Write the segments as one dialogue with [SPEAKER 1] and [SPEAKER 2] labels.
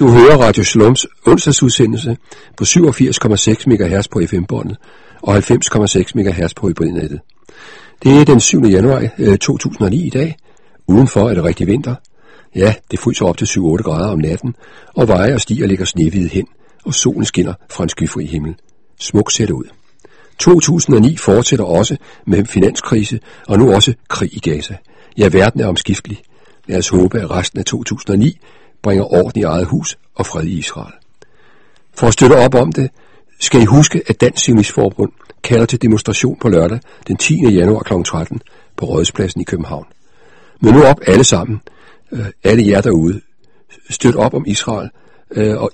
[SPEAKER 1] Du hører Radio Shaloms onsdagsudsendelse på 87,6 MHz på FM-båndet og 90,6 MHz på hybridnettet. Det er den 7. januar 2009 i dag. Udenfor er det rigtig vinter. Ja, det fryser op til 7-8 grader om natten, og veje og stier ligger snehvide hen, og solen skinner fra en skyfri himmel. Smuk ser det ud. 2009 fortsætter også med finanskrise og nu også krig i Gaza. Ja, verden er omskiftelig. Lad os håbe, at resten af 2009 bringer orden i eget hus og fred i Israel. For at støtte op om det, skal I huske, at Dansk Zionistforbund kalder til demonstration på lørdag den 10. januar kl. 13 på Rådhuspladsen i København. Men nu op alle sammen, alle jer derude, støt op om Israel og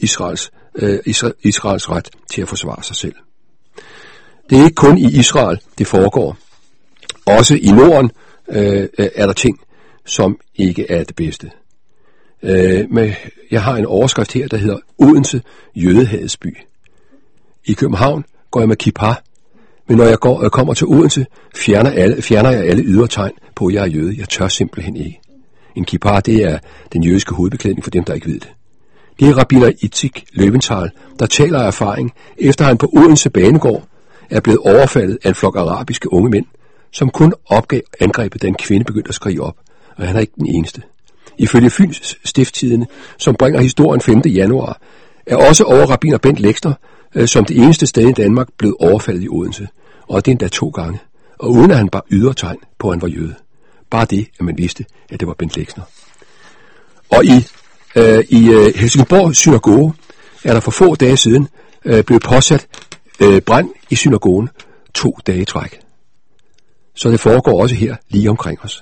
[SPEAKER 1] Israels ret til at forsvare sig selv. Det er ikke kun i Israel, det foregår. Også i Norden er der ting, som ikke er det bedste. Men jeg har en overskrift her, der hedder Odense jødehadets by. I København går jeg med kippa, men når jeg kommer til Odense, fjerner jeg alle ydre tegn på, at jeg er jøde. Jeg tør simpelthen ikke. En kippa, det er den jødiske hovedbeklædning for dem, der ikke ved det. Det er rabbiner Itzik Löwenthal, der taler af erfaring, efter han på Odense banegård er blevet overfaldet af en flok arabiske unge mænd, som kun opgav angrebet, da en kvinde begyndte at skrige op, og han er ikke den eneste. Ifølge Fyns Stiftstidende, som bringer historien 5. januar, er også overrabbiner Bent Lexner som det eneste sted i Danmark blevet overfaldet i Odense, og det endda 2 gange, og uden at han bare ydre tegn på, at han var jøde. Bare det, at man vidste, at det var Bent Lexner. Og i Helsingborg synagoge er der for få dage siden blevet påsat brand i synagogen 2 dage i træk. Så det foregår også her lige omkring os.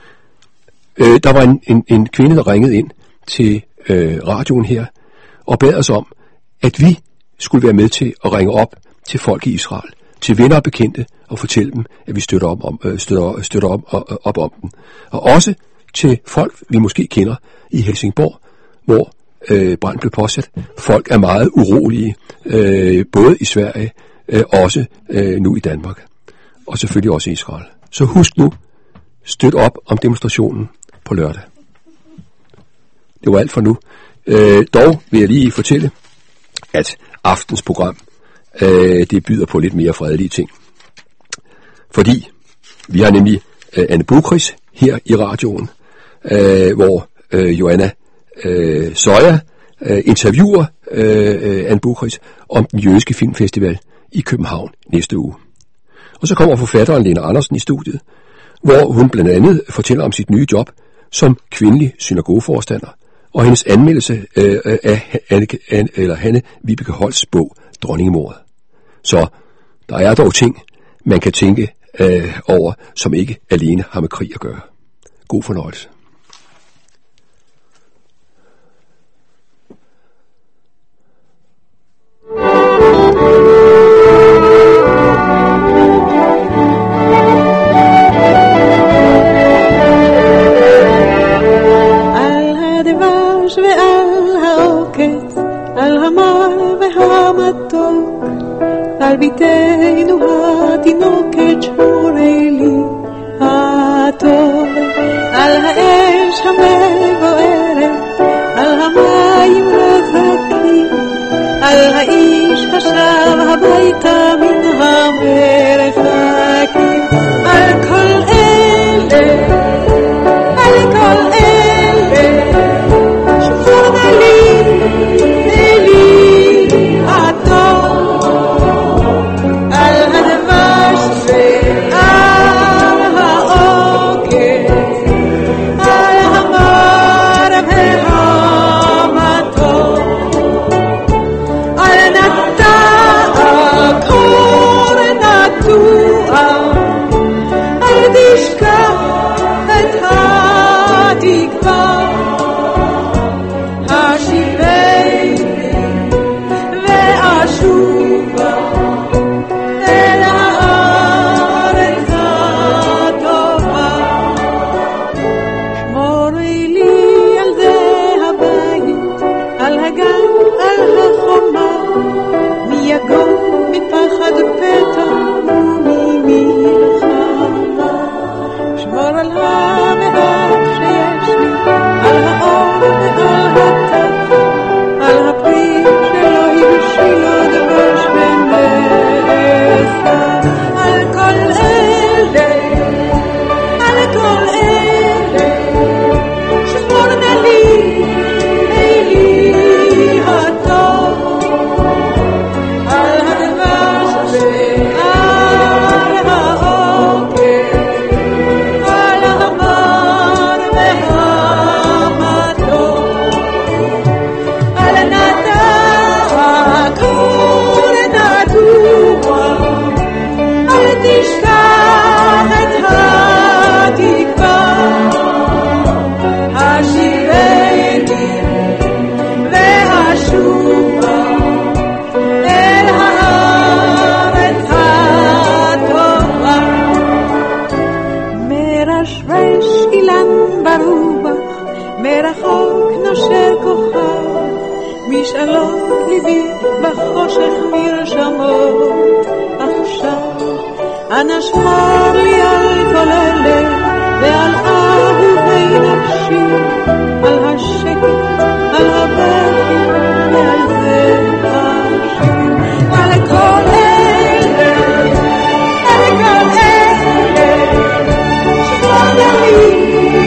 [SPEAKER 1] Der var en kvinde, der ringede ind til radioen her og bad os om, at vi skulle være med til at ringe op til folk i Israel, til venner og bekendte, og fortælle dem, at vi støtter op om dem. Og også til folk, vi måske kender i Helsingborg, hvor brand blev påsat. Folk er meget urolige, både i Sverige, også nu i Danmark, og selvfølgelig også i Israel. Så husk nu, støt op om demonstrationen på lørdag. Det var alt for nu. Dog vil jeg lige fortælle, at aftens program, det byder på lidt mere fredelige ting. Fordi vi har nemlig Anne Buchris her i radioen, hvor Joanna Søjer interviewer Anne Buchris om den jødiske filmfestival i København næste uge. Og så kommer forfatteren Lena Andersen i studiet, hvor hun blandt andet fortæller om sit nye job som kvindelig synagogeforstander, og hendes anmeldelse af Hanne Vibeke Holsts bog Dronningemordet. Så der er dog ting, man kan tænke over, som ikke alene har med krig at gøre. God fornøjelse.
[SPEAKER 2] על ביתנו התינוקת שמורי לי הטוב, על האש המבוערת, על המים רחקים, על האיש השב הביתה מן המרחקים, על כל אלה, על כל אלה שמור לי שמור על המעט שיש לי אהובה, מרחוק נושק כוכב, משאלות ליבי בחושך מרשמות. עכשיו אנא שמור לי על כל אלה ועל אהובי נפשי, על השקט, על הבכי ועל זה השיר. על כל אלה, על כל אלה שמור לי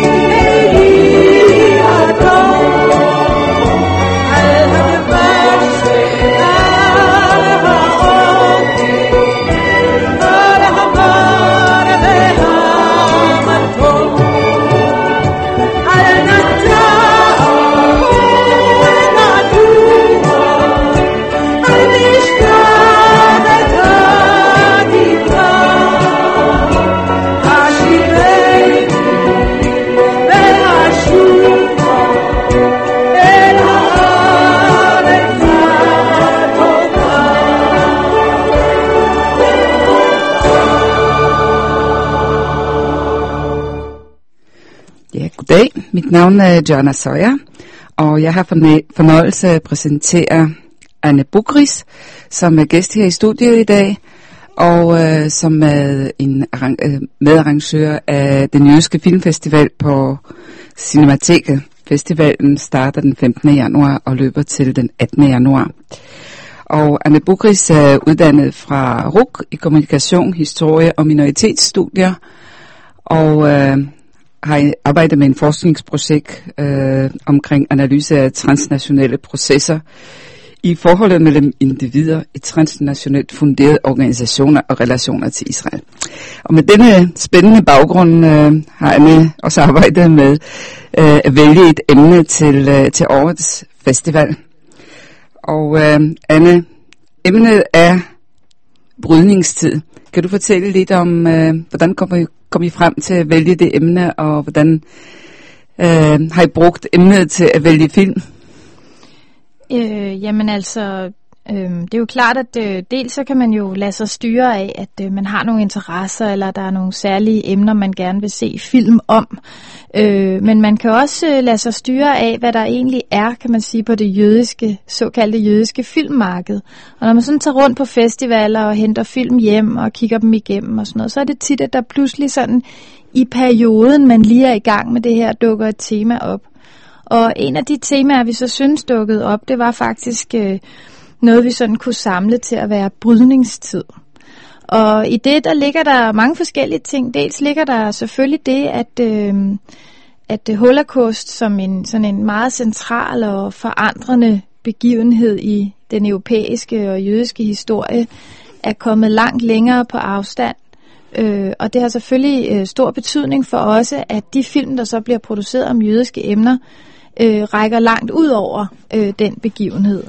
[SPEAKER 3] Goddag, mit navn er Joanna Søjer, og jeg har fornøjelse at præsentere Anne Bugris, som er gæst her i studiet i dag, og som er en medarrangør af den jødiske filmfestival på Cinemateket. Festivalen starter den 15. januar og løber til den 18. januar. Og Anne Bugris er uddannet fra RUC i kommunikation, historie og minoritetsstudier, og har arbejdet med en forskningsprojekt omkring analyse af transnationale processer i forholdet mellem individer i transnationalt funderede organisationer og relationer til Israel. Og med denne spændende baggrund har Anne også arbejdet med at vælge et emne til årets festival. Og Anne, emnet er brydningstid. Kan du fortælle lidt om, hvordan kom I frem til at vælge det emne, og hvordan har I brugt emnet til at vælge film?
[SPEAKER 4] Jamen altså, det er jo klart, at dels så kan man jo lade sig styre af, at man har nogle interesser, eller der er nogle særlige emner, man gerne vil se film om. Men man kan også lade sig styre af, hvad der egentlig er, kan man sige, på det jødiske, såkaldte jødiske filmmarked. Og når man sådan tager rundt på festivaler og henter film hjem og kigger dem igennem og sådan noget, så er det tit, at der pludselig sådan i perioden, man lige er i gang med det her, dukker et tema op. Og en af de temaer, vi så synes dukkede op, det var faktisk noget, vi sådan kunne samle til at være brydningstid. Og i det, der ligger der mange forskellige ting. Dels ligger der selvfølgelig det, at Holocaust som sådan en meget central og forandrende begivenhed i den europæiske og jødiske historie, er kommet langt længere på afstand. Og det har selvfølgelig stor betydning for også, at de film, der så bliver produceret om jødiske emner, rækker langt ud over den begivenhed.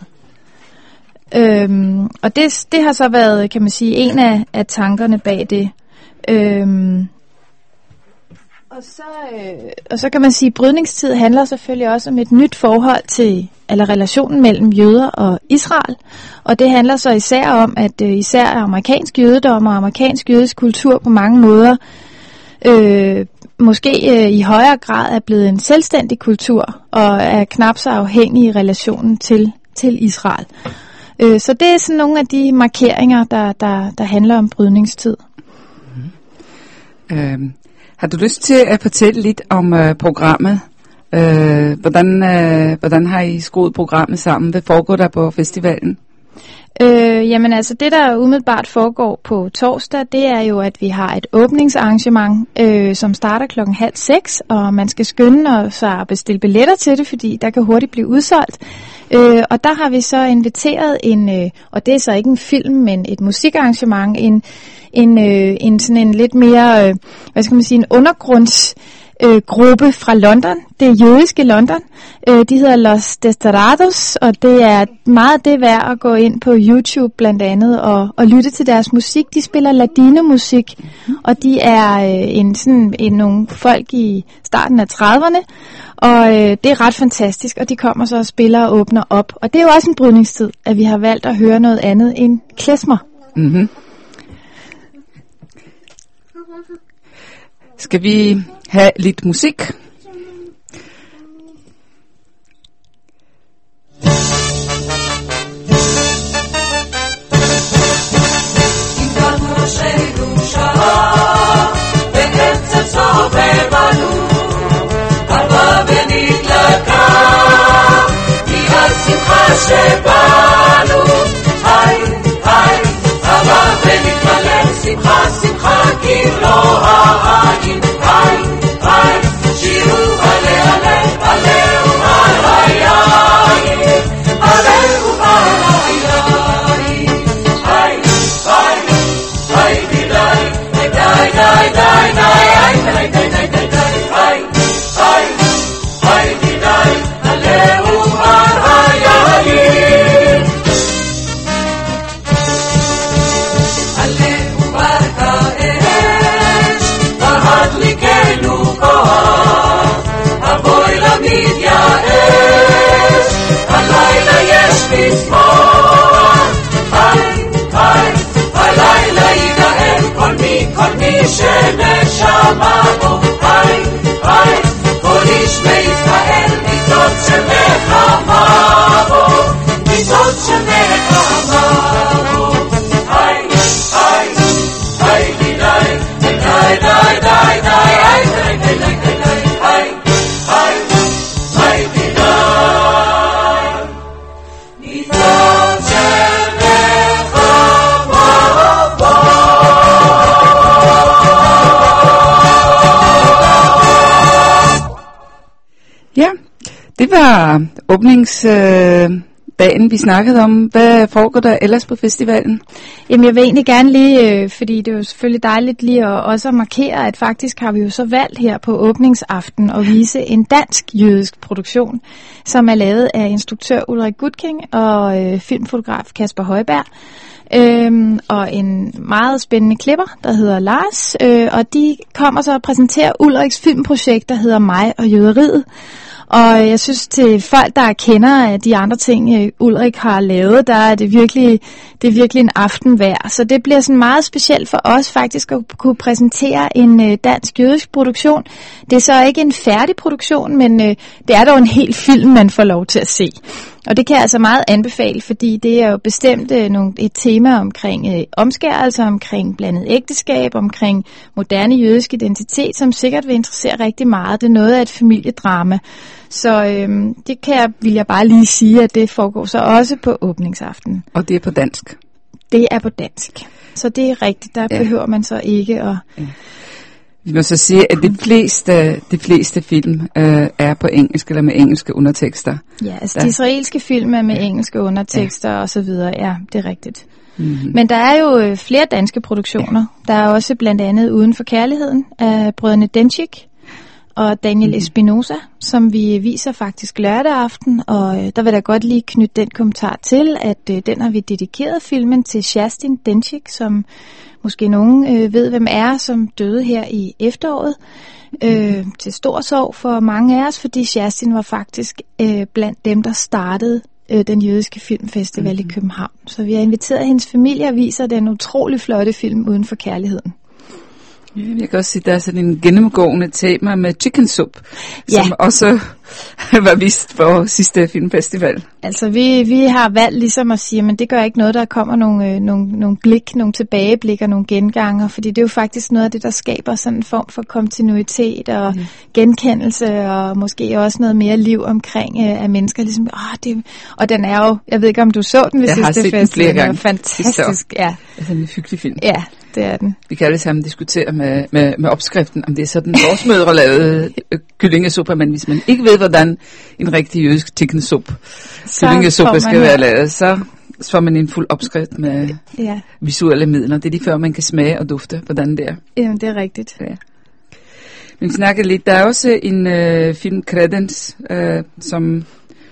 [SPEAKER 4] Og det har så været, kan man sige, en af tankerne bag det. Og så kan man sige, at brydningstid handler selvfølgelig også om et nyt forhold til, eller relationen mellem jøder og Israel. Og det handler så især om, at især amerikansk jødedom og amerikansk jødisk kultur på mange måder måske i højere grad er blevet en selvstændig kultur og er knap så afhængig i relationen til Israel. Så det er sådan nogle af de markeringer, der handler om brydningstid.
[SPEAKER 3] Har du lyst til at fortælle lidt om programmet? Hvordan har I skruet programmet sammen? Hvad foregår der på festivalen?
[SPEAKER 4] Jamen altså, det der umiddelbart foregår på torsdag, det er jo, at vi har et åbningsarrangement, som starter 5:30, og man skal skynde sig at bestille billetter til det, fordi der kan hurtigt blive udsolgt. Og der har vi så inviteret og det er så ikke en film, men et musikarrangement, en sådan en lidt mere, hvad skal man sige, en undergrundsgruppe fra London, det jødiske London. De hedder Los Desterrados, og det er meget det værd at gå ind på YouTube blandt andet og lytte til deres musik. De spiller ladino-musik, og de er nogle folk i starten af 30'erne, og det er ret fantastisk, og de kommer så og spiller og åbner op. Og det er jo også en brydningstid, at vi har valgt at høre noget andet end klezmer.
[SPEAKER 3] Mm-hmm. Skal vi have lidt musik? Ja, det var åbningsdagen, vi snakkede om. Hvad foregår der ellers på festivalen?
[SPEAKER 4] Jamen, jeg vil egentlig gerne lige, fordi det er jo selvfølgelig dejligt lige at også markere, at faktisk har vi jo så valgt her på åbningsaften at vise en dansk-jødisk produktion, som er lavet af instruktør Ulrik Gutking og filmfotograf Kasper Højberg. Og en meget spændende klipper, der hedder Lars, og de kommer så og præsenterer Ulriks filmprojekt, der hedder Mig og Jøderiet. Og jeg synes, til folk, der kender af de andre ting, Ulrik har lavet, der er det virkelig en aften værd. Så det bliver sådan meget specielt for os faktisk at kunne præsentere en dansk-jødisk produktion. Det er så ikke en færdig produktion, men det er dog en hel film, man får lov til at se. Og det kan jeg altså meget anbefale, fordi det er jo bestemt et tema omkring omskærelse, omkring blandet ægteskab, omkring moderne jødisk identitet, som sikkert vil interessere rigtig meget. Det er noget af et familiedrama. Så det vil jeg bare lige sige, at det foregår så også på åbningsaftenen.
[SPEAKER 3] Og det er på dansk?
[SPEAKER 4] Det er på dansk. Så det er rigtigt. Der behøver man så ikke at... Ja.
[SPEAKER 3] Vi må så sige, at de fleste film er på engelsk eller med engelske undertekster.
[SPEAKER 4] Ja, altså de israelske film er med engelske undertekster og så videre. Ja, det er rigtigt. Mm-hmm. Men der er jo flere danske produktioner. Der er også blandt andet Uden for kærligheden af brødrene Denchik og Daniel Espinosa, som vi viser faktisk lørdag aften. Og der vil jeg godt lige knytte den kommentar til, at den har vi dedikeret filmen til Kerstin Denchik, som måske nogen ved, hvem er, som døde her i efteråret. Til stor sorg for mange af os, fordi Kerstin var faktisk blandt dem, der startede den jødiske filmfestival i København. Så vi har inviteret hendes familie og viser den utrolig flotte film Uden for kærligheden.
[SPEAKER 3] Ja, jeg kan også sige, at der er sådan en gennemgående tema med chicken soup, som også var vist på sidste filmfestival.
[SPEAKER 4] Altså vi har valgt ligesom at sige, men det gør ikke noget, der kommer nogle tilbageblik og nogle genganger, fordi det er jo faktisk noget af det, der skaber sådan en form for kontinuitet og genkendelse og måske også noget mere liv omkring af mennesker. Ligesom, og den er jo, jeg ved ikke om du så den ved sidste festival. Jeg har set den flere gange. Fantastisk, ja.
[SPEAKER 3] Altså en hyggelig film.
[SPEAKER 4] Ja. Det er den.
[SPEAKER 3] Vi kan alle sammen diskutere med opskriften, om det er sådan vores lavede kyllingesuppe, men hvis man ikke ved, hvordan en rigtig jødisk kyllingesuppe skal være lavet, så får man en fuld opskrift med visuelle midler. Det er lige før, man kan smage og dufte, hvordan det er.
[SPEAKER 4] Jamen, det er rigtigt. Ja.
[SPEAKER 3] Men vi snakker lidt. Der er også en film, Credence, som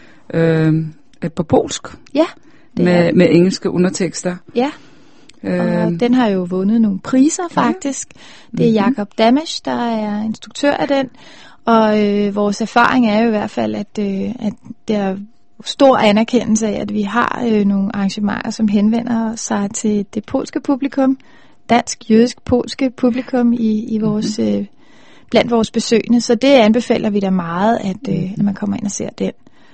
[SPEAKER 3] er på polsk.
[SPEAKER 4] Ja.
[SPEAKER 3] Med engelske undertekster.
[SPEAKER 4] Ja. Og den har jo vundet nogle priser faktisk. Det er Jakob Damesch, der er instruktør af den. Og vores erfaring er jo i hvert fald, at der er stor anerkendelse af, at vi har nogle arrangementer, som henvender sig til det polske publikum. Dansk, jødisk, polske publikum i vores, blandt vores besøgende. Så det anbefaler vi da meget, at man kommer ind og ser den.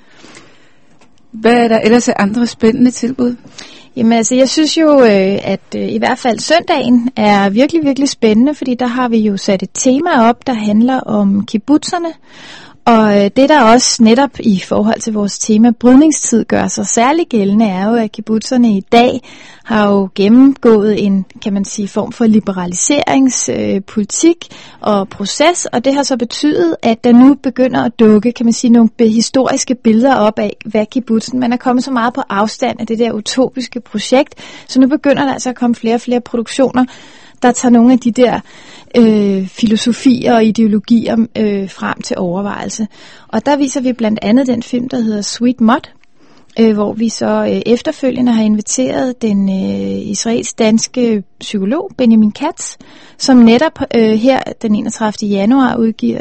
[SPEAKER 3] Hvad er der ellers af andre spændende tilbud?
[SPEAKER 4] Jamen altså, jeg synes jo, at i hvert fald søndagen er virkelig, virkelig spændende, fordi der har vi jo sat et tema op, der handler om kibbutzerne. Og det der også netop i forhold til vores tema brydningstid gør sig særlig gældende, er jo, at kibbutzerne i dag har jo gennemgået en, kan man sige, form for liberaliseringspolitik og proces, og det har så betydet, at der nu begynder at dukke, kan man sige, nogle historiske billeder op af, hvad kibbutzen, man er kommet så meget på afstand af det der utopiske projekt, så nu begynder der altså at komme flere og flere produktioner, der tager nogle af de der filosofier og ideologier frem til overvejelse. Og der viser vi blandt andet den film, der hedder Sweet Mud, hvor vi så efterfølgende har inviteret den israelsk-danske psykolog Benjamin Katz, som netop her den 31. januar udgiver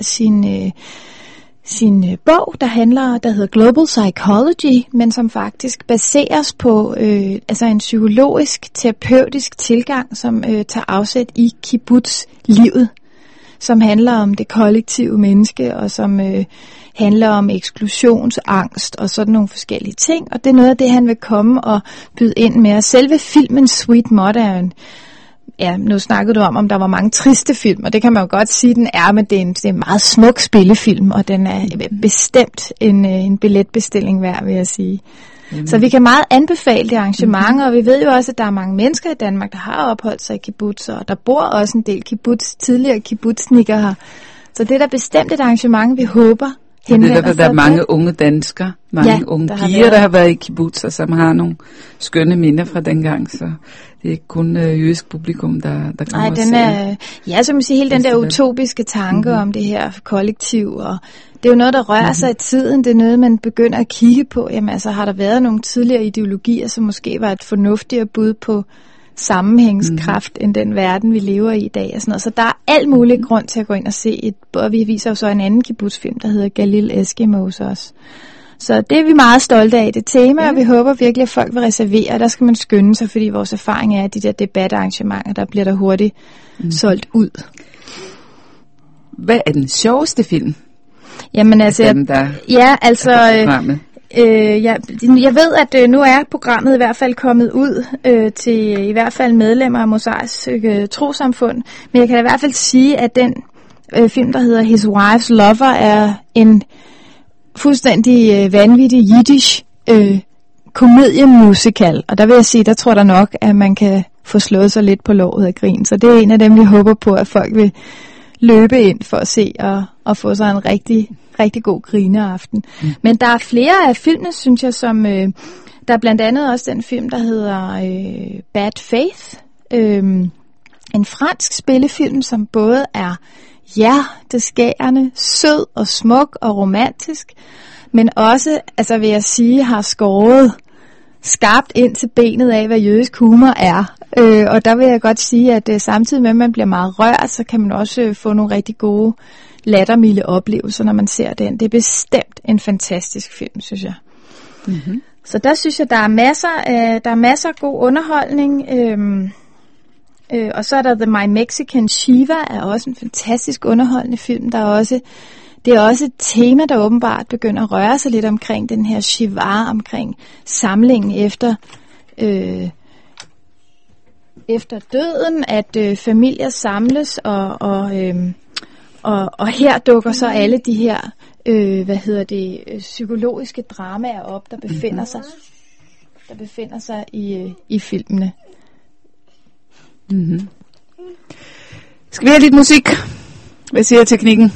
[SPEAKER 4] sin bog, der hedder Global Psychology, men som faktisk baseres på altså en psykologisk, terapeutisk tilgang, som tager afsæt i kibbutz-livet, som handler om det kollektive menneske, og som handler om eksklusionsangst og sådan nogle forskellige ting. Og det er noget af det, han vil komme og byde ind med. Og selve filmen Sweet Mud er en... Ja, nu snakkede du om der var mange triste film, og det kan man jo godt sige, den er, men det er en meget smuk spillefilm, og den er bestemt en billetbestilling værd, vil jeg sige. Jamen. Så vi kan meget anbefale det arrangement, og vi ved jo også, at der er mange mennesker i Danmark, der har opholdt sig i kibbutz, og der bor også en del tidligere kibbutznikker her. Så det er da bestemt et arrangement, vi håber
[SPEAKER 3] henvender sig. Der er mange unge danskere, mange unge piger, der har været i kibbutzer, som har nogle skønne minder fra dengang, så det er ikke kun jødisk publikum, der kommer og ser.
[SPEAKER 4] Ja, så man siger, hele den der utopiske tanke om det her kollektiv, og det er jo noget, der rører sig i tiden, det er noget, man begynder at kigge på. Jamen altså, har der været nogle tidligere ideologier, som måske var et fornuftigere bud på sammenhængskraft end den verden, vi lever i dag og sådan noget. Så der er alt mulig grund til at gå ind og se og vi viser jo så en anden kibbutzfilm, der hedder Galil Eskimos også. Så det er vi meget stolte af, det tema, og vi håber virkelig, at folk vil reservere. Der skal man skynde sig, fordi vores erfaring er, at de der debatarrangementer, der bliver der hurtigt solgt ud.
[SPEAKER 3] Hvad er den sjoveste film?
[SPEAKER 4] Jamen altså, jeg ved, at nu er programmet i hvert fald kommet ud til i hvert fald medlemmer af Mosaisk Trosamfund, men jeg kan i hvert fald sige, at den film, der hedder His Wife's Lover, er en fuldstændig vanvittig jiddisch komediemusikal, og der vil jeg sige, der tror jeg nok, at man kan få slået sig lidt på låret af grin, så det er en af dem, vi håber på, at folk vil løbe ind for at se og få sig en rigtig god grineaften. Men der er flere af filmene, synes jeg, som der er blandt andet også den film, der hedder Bad Faith, en fransk spillefilm, som både er hjerteskærende, sød og smuk og romantisk, men også, altså vil jeg sige, har skåret skarpt ind til benet af, hvad jødisk humor er. Og der vil jeg godt sige, at samtidig med, at man bliver meget rørt, så kan man også få nogle rigtig gode lattermilde oplevelser, når man ser den. Det er bestemt en fantastisk film, synes jeg. Mm-hmm. Så der synes jeg, der er masser af god underholdning. Og så er der The My Mexican Shiva, er også en fantastisk underholdende film. Det er også et tema, der åbenbart begynder at røre sig lidt omkring den her shiva, omkring samlingen efter døden, at familier samles, og her dukker så alle de her psykologiske dramaer op, der befinder sig i filmene.
[SPEAKER 3] Mm-hmm. Skal vi have lidt musik? Hvad siger teknikken?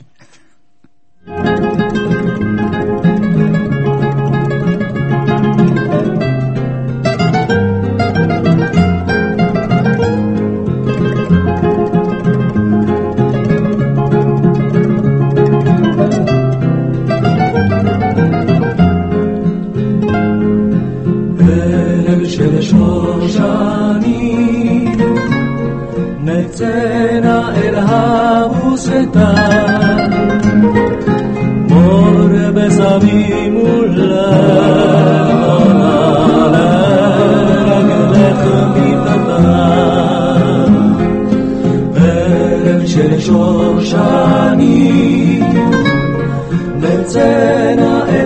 [SPEAKER 5] נצאנה אל הבוסתן מור בסבים ולבנה לרגלך מפתן ערב של שושני נצאנה אל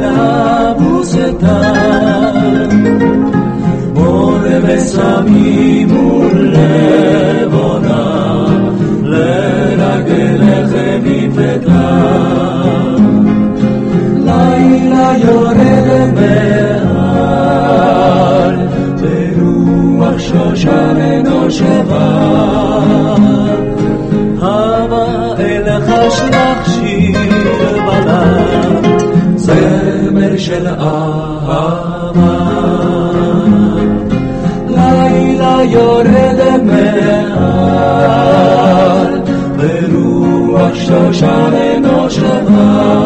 [SPEAKER 5] הבוסתן מור בסבים ולבנה לרגלך מפתן לילה יורד מעל ברוח שושן נושבה הבה אלך אשלח שיר בלב זמר של אהבה לילה יורד מעל ברוח שושן נושבה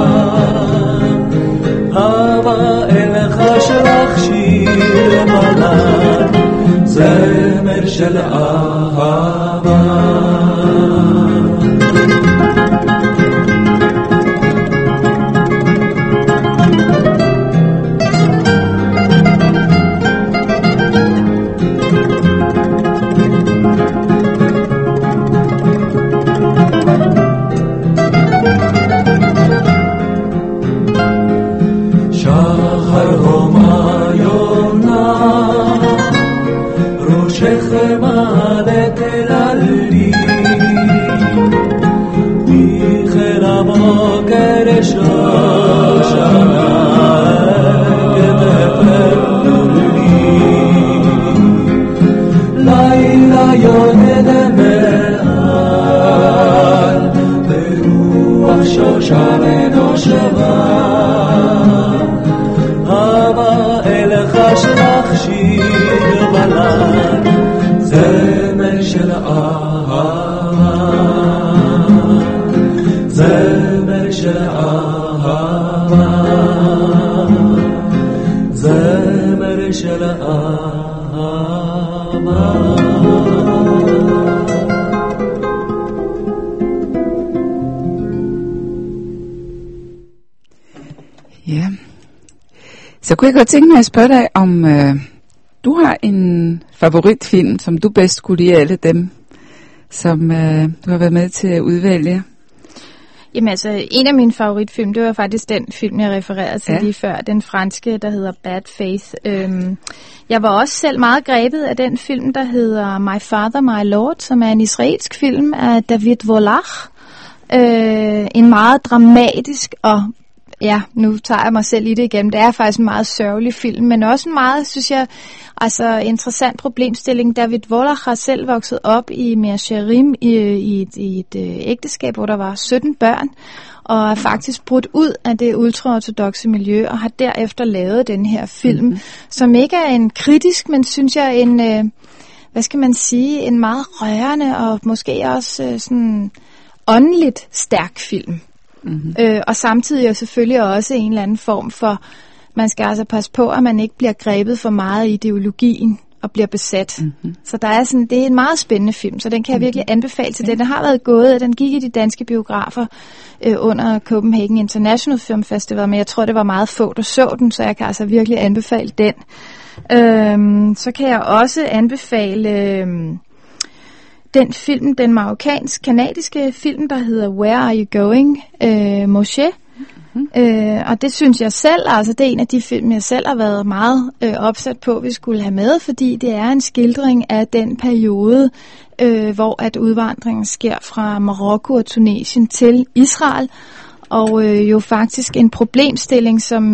[SPEAKER 5] הבה אלך אשלח שיר בלב זמר של אהבה לילה יורד מעל ברוח شوشان نوشوا هوا الخش نخشیر بلند زمر شل آها زمر شل آها زمر شل آها.
[SPEAKER 3] Ja, så kunne jeg godt tænke mig at spørge dig, om du har en favoritfilm, som du bedst kunne lide af alle dem, som du har været med til at udvælge.
[SPEAKER 4] Jamen altså, en af mine favoritfilm, det var faktisk den film, jeg refererede til lige før, den franske, der hedder Bad Faith. Jeg var også selv meget grebet af den film, der hedder My Father, My Lord, som er en israelsk film af David Volach. En meget dramatisk og ja, nu tager jeg mig selv i det igen. Det er faktisk en meget sørgelig film, men også en meget, synes jeg, altså interessant problemstilling. David Volach har selv vokset op i Mea Shearim i et ægteskab, hvor der var 17 børn, og er faktisk brudt ud af det ultraortodokse miljø, og har derefter lavet den her film, som ikke er en kritisk, men synes jeg en, hvad skal man sige, en meget rørende og måske også sådan åndeligt stærk film. Mm-hmm. Og samtidig selvfølgelig også en eller anden form for, man skal altså passe på, at man ikke bliver grebet for meget i ideologien og bliver besat. Mm-hmm. Så der er sådan, det er en meget spændende film, så den kan jeg virkelig anbefale til. Den har været gået, den gik i de danske biografer under Copenhagen International Film Festival, men jeg tror, det var meget få, der så den, så jeg kan altså virkelig anbefale den. Så kan jeg også anbefale den film, den marokkansk-kanadiske film, der hedder Where Are You Going, Moshe. Mm-hmm. Og det synes jeg selv, altså det er en af de film, jeg selv har været meget opsat på, vi skulle have med, fordi det er en skildring af den periode, hvor at udvandringen sker fra Marokko og Tunesien til Israel, og jo faktisk en problemstilling, som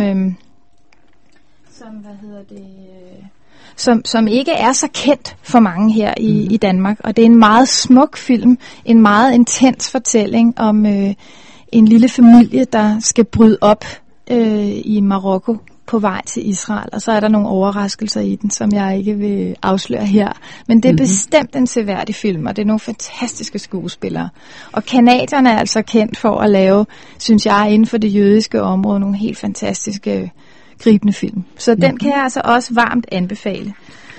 [SPEAKER 4] som ikke er så kendt for mange her i Danmark. Og det er en meget smuk film, en meget intens fortælling om en lille familie, der skal bryde op i Marokko på vej til Israel. Og så er der nogle overraskelser i den, som jeg ikke vil afsløre her. Men det er bestemt en seværdig film, og det er nogle fantastiske skuespillere. Og canadierne er altså kendt for at lave, synes jeg, inden for det jødiske område, nogle helt fantastiske gribende film. Så den kan jeg altså også varmt anbefale.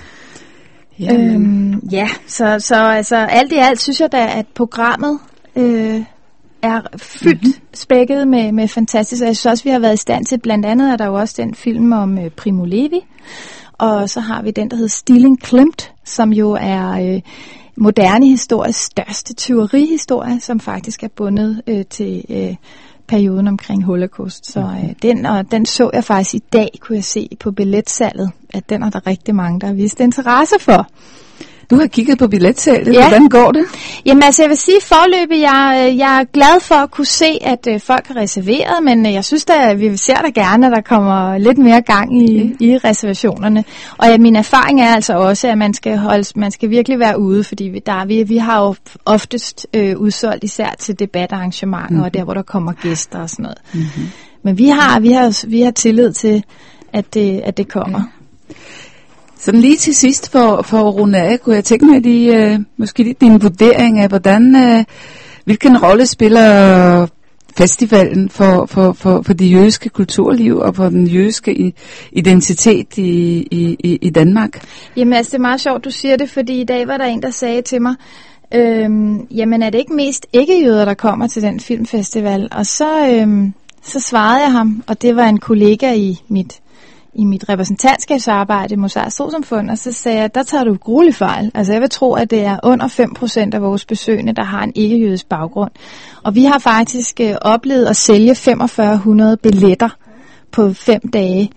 [SPEAKER 4] Så altså alt i alt synes jeg da, at programmet er fyldt spækket med fantastisk. Jeg synes også, vi har været i stand til, blandt andet er der jo også den film om Primo Levi, og så har vi den, der hedder Stealing Klimt, som jo er moderne histories største tyverihistorie, som faktisk er bundet til perioden omkring Holocaust. Så den så jeg faktisk i dag, kunne jeg se på billetsalget, at den er der rigtig mange, der har vist interesse for.
[SPEAKER 3] Du har kigget på billetsalget. Ja. Hvordan går det?
[SPEAKER 4] Jamen altså, jeg vil sige forløbet, jeg er glad for at kunne se, at folk har reserveret, men jeg synes da, vi ser da gerne, at der kommer lidt mere gang i reservationerne. Og min erfaring er altså også, at man skal virkelig være ude, fordi vi har jo oftest udsolgt især til debatarrangementer, og der, hvor der kommer gæster og sådan noget. Mm-hmm. Men vi har tillid til, at det kommer. Okay.
[SPEAKER 3] Sådan lige til sidst for runde af, kunne jeg tænke mig måske din vurdering af, hvilken rolle spiller festivalen for det jødiske kulturliv og for den jødiske identitet i Danmark?
[SPEAKER 4] Jamen altså, det er meget sjovt, du siger det, fordi i dag var der en, der sagde til mig, jamen er det ikke mest ikke-jøder, der kommer til den filmfestival? Og så svarede jeg ham, og det var en kollega i mit repræsentantskabsarbejde i Mosaisk Trossamfund, og så sagde jeg, der tager du gruelig fejl. Altså jeg vil tro, at det er under 5% af vores besøgende, der har en ikke-jødisk baggrund. Og vi har faktisk oplevet at sælge 4500 billetter på 5 dage.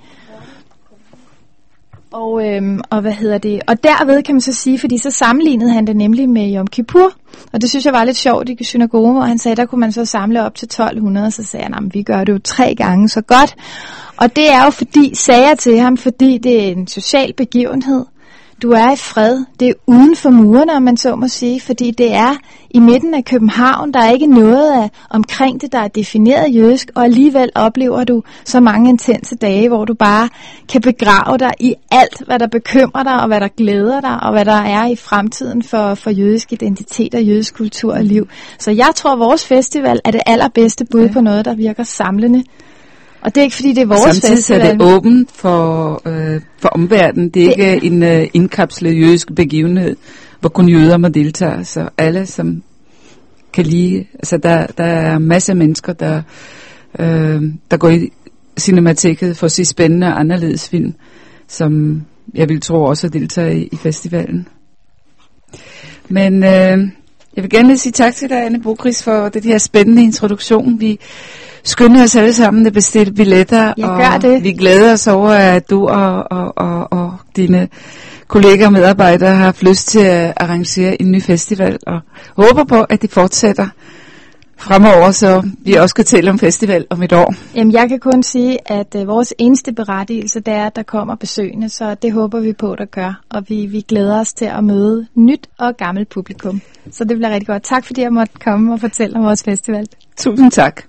[SPEAKER 4] Og derved kan man så sige, fordi så sammenlignede han det nemlig med Yom Kippur, og det synes jeg var lidt sjovt i synagogen, hvor han sagde, der kunne man så samle op til 1200, så sagde han, vi gør det jo 3 gange så godt. Og det er jo fordi, sagde jeg til ham, fordi det er en social begivenhed. du er i fred. Det er uden for murene, om man så må sige, fordi det er i midten af København. Der er ikke noget omkring det, der er defineret jødisk, og alligevel oplever du så mange intense dage, hvor du bare kan begrave dig i alt, hvad der bekymrer dig, og hvad der glæder dig, og hvad der er i fremtiden for jødisk identitet og jødisk kultur og liv. Så jeg tror, at vores festival er det allerbedste bud på noget, der virker samlende. Og det er ikke fordi, det er vores
[SPEAKER 3] samtidig
[SPEAKER 4] festival.
[SPEAKER 3] Samtidig er det åbent for omverdenen. Det er ikke en indkapslet jødisk begivenhed, hvor kun jøder må deltage. Så alle, som kan lide... Altså, der er masser af mennesker, der går i cinemateket for at se spændende og anderledes film, som jeg vil tro også deltager i festivalen. Men jeg vil gerne sige tak til dig, Anne Bogris, for det her spændende introduktion. Vi skynder os alle sammen at bestille billetter, og vi glæder os over, at du og dine kolleger og medarbejdere har haft lyst til at arrangere en ny festival, og håber på, at det fortsætter fremover, så vi også kan tale om festival om et år.
[SPEAKER 4] Jamen, jeg kan kun sige, at vores eneste berettigelse, det er, at der kommer besøgende, så det håber vi på, der gør, og vi glæder os til at møde nyt og gammelt publikum. Så det bliver rigtig godt. Tak fordi jeg måtte komme og fortælle om vores festival.
[SPEAKER 3] Tusind tak.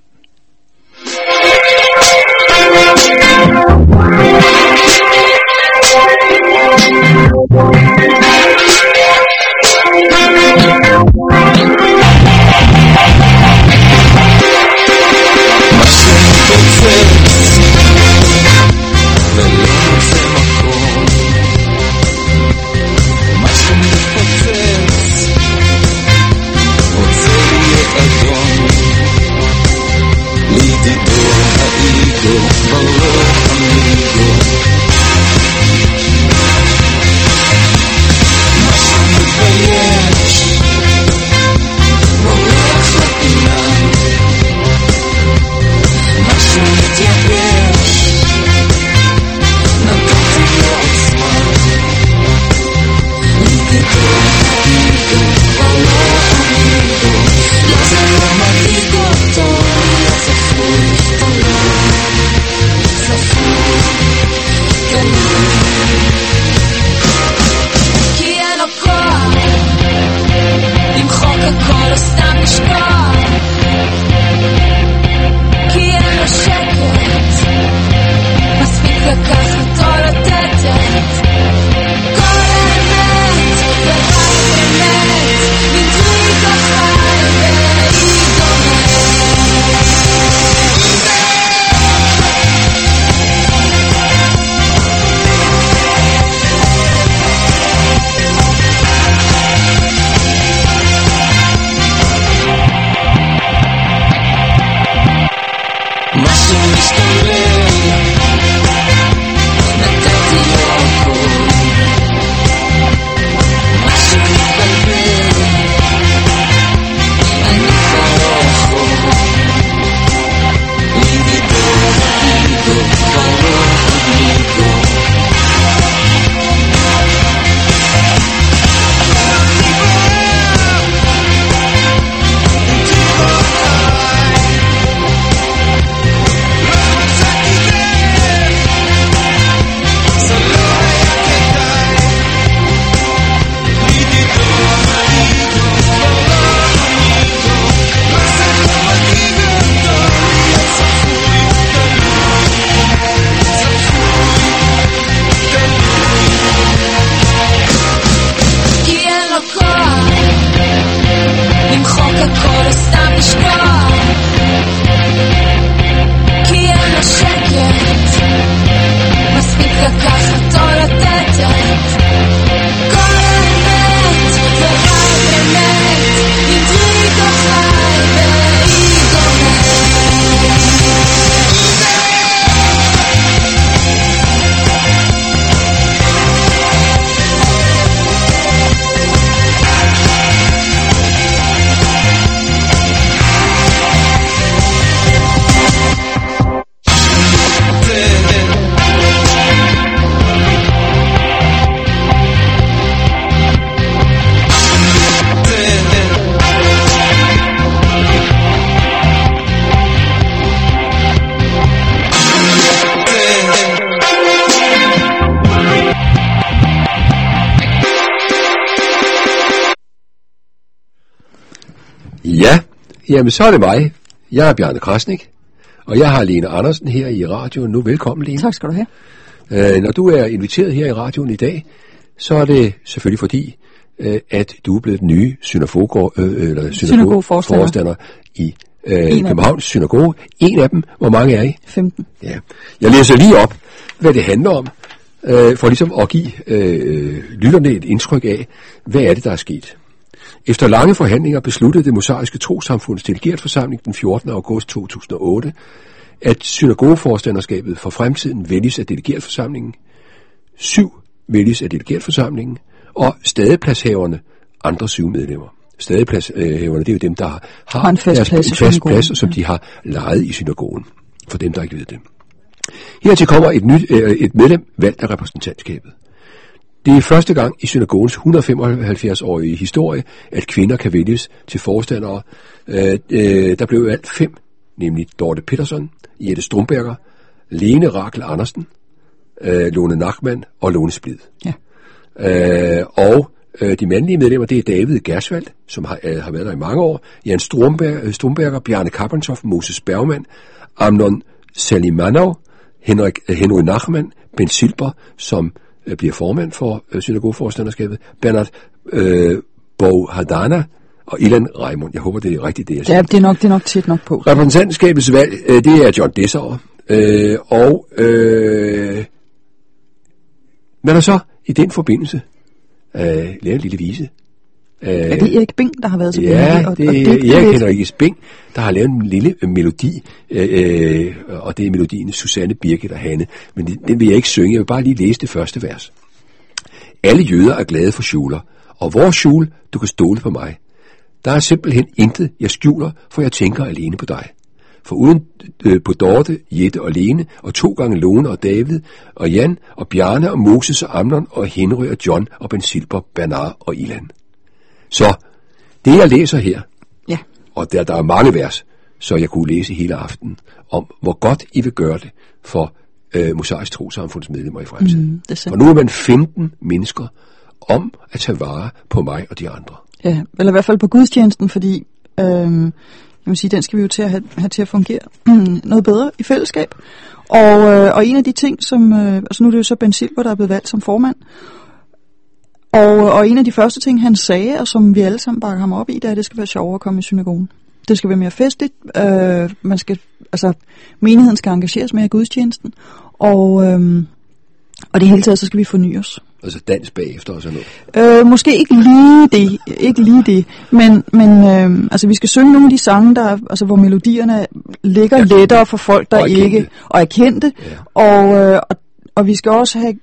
[SPEAKER 1] Jamen, så er det mig. Jeg er Bjarne Krasnik, og jeg har Lene Andersen her i radioen nu. Velkommen, Lene.
[SPEAKER 3] Tak skal du have.
[SPEAKER 1] Når du er inviteret her i radioen i dag, så er det selvfølgelig fordi, at du er blevet den nye synagogeforstander i Københavns Synagoge. En af dem, hvor mange er I?
[SPEAKER 3] 15.
[SPEAKER 1] Ja. Jeg læser lige op, hvad det handler om, for ligesom at give lytterne et indtryk af, hvad er det, der er sket. Efter lange forhandlinger besluttede det mosaiske trossamfunds delegertforsamling den 14. august 2008, at synagogeforstanderskabet for fremtiden vælges af delegertforsamlingen, 7 vælges af delegertforsamlingen, og stadpladshaverne andre 7 medlemmer. Stadpladshaverne, det er jo dem, der har
[SPEAKER 3] en fast
[SPEAKER 1] plads, som de har lejet i synagogen, for dem, der ikke ved det. Hertil kommer et medlem valgt af repræsentantskabet. Det er første gang i synagogens 175-årige historie, at kvinder kan vælges til forstandere. Der blev valgt 5, nemlig Dorte Peterson, Jette Stromberger, Lene Rakel Andersen, Lone Nachmann og Lone Splid.
[SPEAKER 3] Ja.
[SPEAKER 1] De mandlige medlemmer, det er David Gerswald, som har været der i mange år, Jan Stromberger, Bjarne Kappentoft, Moses Bergmann, Amnon Salimanov, Henry Nachmann, Ben Silber, som bliver formand for synagogeforstanderskabet, Bernard Bohadana og Ilan Raimund. Jeg håber, det er rigtigt, det jeg siger.
[SPEAKER 3] Ja, det er nok tæt nok på.
[SPEAKER 1] Repræsentantskabets valg, det er John Dessauer. Man har så i den forbindelse lavet en lille vise.
[SPEAKER 3] Er det Erik Bing, der har været så
[SPEAKER 1] ja, det er Erik Henrik Bing, der har lavet en lille melodi, og det er melodien Susanne, Birgit og Hanne. Men den vil jeg ikke synge, jeg vil bare lige læse det første vers. Alle jøder er glade for sjuler, og hvor skjul, du kan stole på mig. Der er simpelthen intet, jeg skjuler, for jeg tænker alene på dig. For uden på Dorte, Jette og Lene, og 2 gange Lone og David, og Jan og Bjarne og Moses og Amnon og Henry og John og Ben Silber, Bernard og Ilan. Så det jeg læser her,
[SPEAKER 3] ja.
[SPEAKER 1] Og der er mange vers, så jeg kunne læse hele aftenen, om hvor godt I vil gøre det for Mosaisk Trossamfunds medlemmer i fremtiden. For nu er man 15 mennesker om at tage vare på mig og de andre.
[SPEAKER 6] Ja, eller i hvert fald på gudstjenesten, fordi jeg vil sige, den skal vi jo til at have til at fungere noget bedre i fællesskab. Og en af de ting, som altså nu er det jo så Ben Silber, der er blevet valgt som formand, og en af de første ting, han sagde, og som vi alle sammen bakker ham op i, det er, at det skal være sjovere at komme i synagogen. Det skal være mere festligt. Menigheden skal engageres mere i gudstjenesten. Og det hele taget, så skal vi forny os.
[SPEAKER 1] Altså dans bagefter og sådan noget?
[SPEAKER 6] Måske ikke lige det. Men vi skal synge nogle af de sange, der, hvor melodierne ligger lettere for folk, der ikke er kendte. Ja. Og vi skal også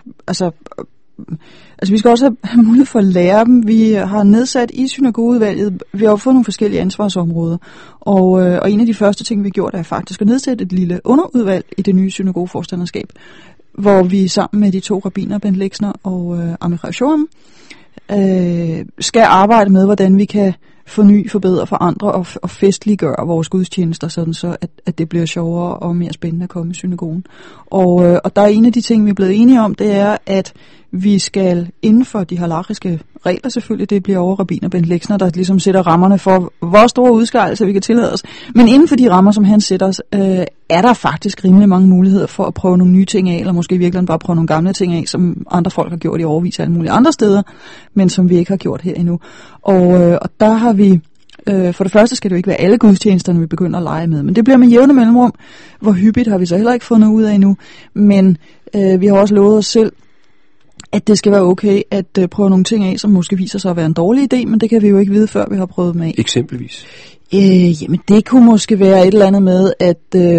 [SPEAKER 6] vi skal også have mulighed for at lære dem. Vi har nedsat i synagogeudvalget, vi har fået nogle forskellige ansvarsområder. Og en af de første ting, vi gjorde, er faktisk at nedsætte et lille underudvalg i det nye synagogeforstanderskab, hvor vi sammen med de 2 rabbiner, Bent Lexner og Amichai Shoham, skal arbejde med, hvordan vi kan forny, forbedre, forandre og festliggøre vores gudstjenester, sådan så at det bliver sjovere og mere spændende at komme i synagogen. Og der er en af de ting, vi er blevet enige om, det er, at vi skal inden for de halakhiske regler selvfølgelig, det bliver over rabbiner Bent Lexner, der ligesom sætter rammerne for, hvor store udskejelser vi kan tillade os. Men inden for de rammer, som han sætter os, er der faktisk rimelig mange muligheder for at prøve nogle nye ting af, eller måske virkelig bare prøve nogle gamle ting af, som andre folk har gjort i årevis alle mulige andre steder, men som vi ikke har gjort her endnu. Og der har vi, for det første skal det jo ikke være alle gudstjenesterne, vi begynder at lege med, men det bliver med jævne mellemrum. Hvor hyppigt har vi så heller ikke fundet ud af endnu, men vi har også lovet os selv, at det skal være okay at prøve nogle ting af, som måske viser sig at være en dårlig idé, men det kan vi jo ikke vide, før vi har prøvet dem af.
[SPEAKER 1] Eksempelvis?
[SPEAKER 6] Jamen, det kunne måske være et eller andet med, at